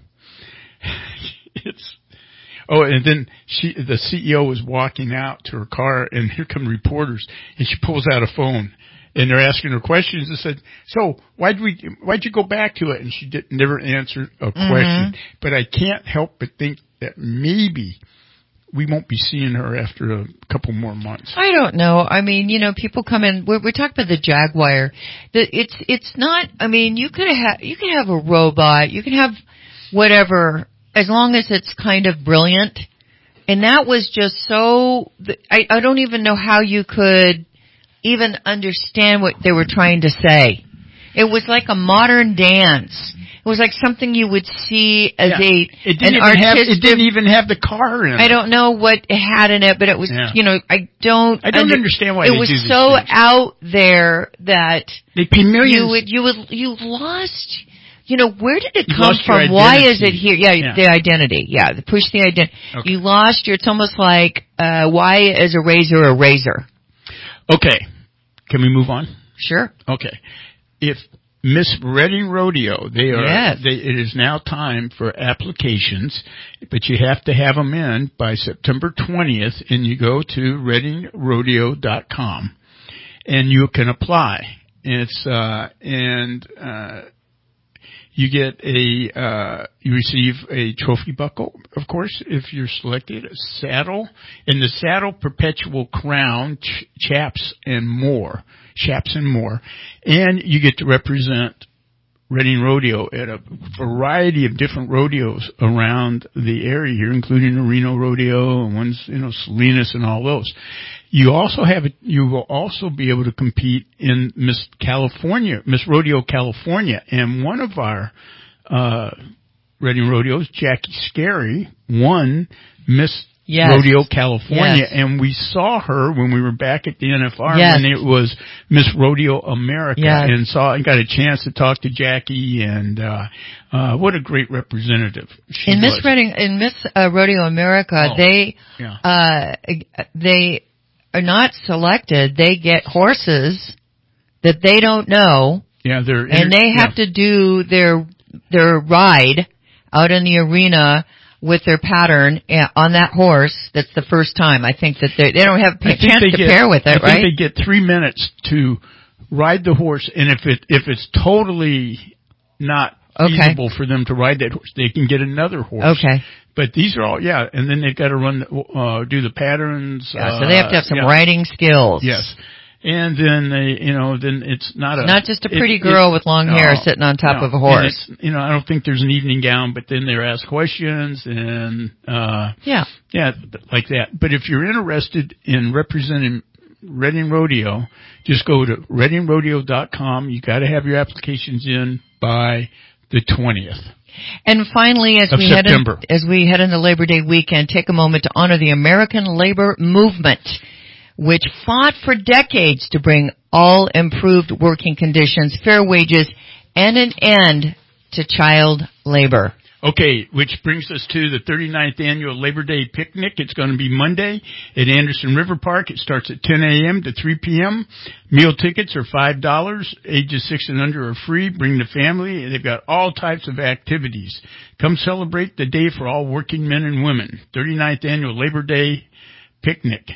and then the CEO was walking out to her car, and here come reporters, and she pulls out a phone. And they're asking her questions and said, so why'd you go back to it? And she never answered a question. But I can't help but think that maybe we won't be seeing her after a couple more months. I don't know. People come in. We're talking about the Jaguar. It's not. You could have a robot. You can have whatever, as long as it's kind of brilliant. And that was just so. I don't even know how you could even understand what they were trying to say. It was like a modern dance. It was like something you would see as it didn't even have the car in it. I don't know what it had in it, but it was, I don't understand why it was so out there that they pay millions. You lost, where did it come from? Why is it here? The identity. Yeah, push the identity. Okay. You lost it's almost like, why is a razor? Okay. Can we move on? Sure. Okay. If Miss Reading Rodeo, it is now time for applications, but you have to have them in by September 20th, and you go to readingrodeo.com, and you can apply. It's, you get you receive a trophy buckle, of course, if you're selected, a saddle, and the saddle, perpetual crown, chaps and more, and you get to represent Reading Rodeo at a variety of different rodeos around the area here, including the Reno Rodeo and ones, Salinas and all those. You will also be able to compete in Miss Rodeo California, and one of our Reading Rodeos, Jackie Scary, won Miss Rodeo California, and we saw her when we were back at the NFR when it was Miss Rodeo America, and got a chance to talk to Jackie, and what a great representative she was. In Miss Rodeo America, they are not selected. They get horses that they don't know, and they have to do their ride out in the arena with their pattern on that horse. That's the first time. I think that they don't have a chance to pair with it, right? I think they get 3 minutes to ride the horse, and if it's totally not feasible for them to ride that horse, they can get another horse. Okay. But these are all, and then they've got to do the patterns. So they have to have some riding skills. Yes. And then then it's not just a pretty girl with long hair sitting on top of a horse. I don't think there's an evening gown, but then they're asked questions and, like that. But if you're interested in representing Reading Rodeo, just go to readingrodeo.com. You got to have your applications in by the 20th. And finally, as we head into Labor Day weekend, take a moment to honor the American labor movement, which fought for decades to bring all improved working conditions, fair wages, and an end to child labor. Okay, which brings us to the 39th Annual Labor Day Picnic. It's going to be Monday at Anderson River Park. It starts at 10 a.m. to 3 p.m. Meal tickets are $5. Ages 6 and under are free. Bring the family. They've got all types of activities. Come celebrate the day for all working men and women. 39th Annual Labor Day Picnic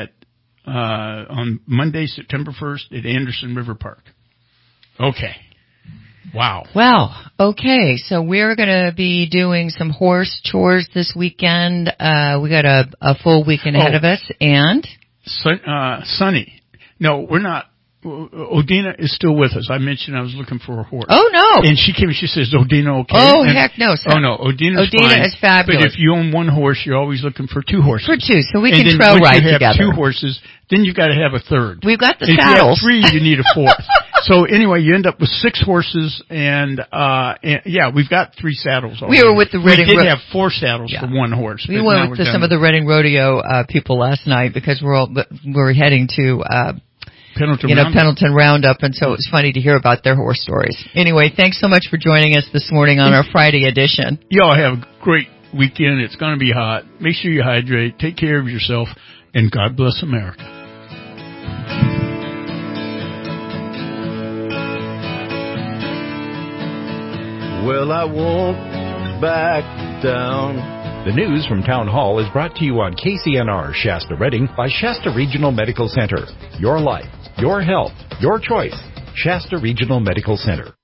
on Monday, September 1st at Anderson River Park. Okay. Wow. Well, okay. So we're going to be doing some horse chores this weekend. We got a full weekend ahead of us. And? Sunny. No, we're not. Odina is still with us. I mentioned I was looking for a horse. Oh, no. And she came and she says, Odina okay? Oh, heck no. Oh, no. Odina is fabulous. But if you own one horse, you're always looking for two horses. For two, so we can trail ride together. And then once you have two horses, then you've got to have a third. We've got the saddles. If you have three, you need a fourth. So anyway, you end up with 6 horses, and yeah, we've got 3 saddles already. We were with the Reading. We did have 4 saddles for one horse. We went with some of the Reading Rodeo people last night because we're heading to Pendleton Roundup, and so it was funny to hear about their horse stories. Anyway, thanks so much for joining us this morning on our Friday edition. Y'all have a great weekend. It's going to be hot. Make sure you hydrate. Take care of yourself, and God bless America. Well, I won't back down. The news from Town Hall is brought to you on KCNR Shasta Redding by Shasta Regional Medical Center. Your life, your health, your choice. Shasta Regional Medical Center.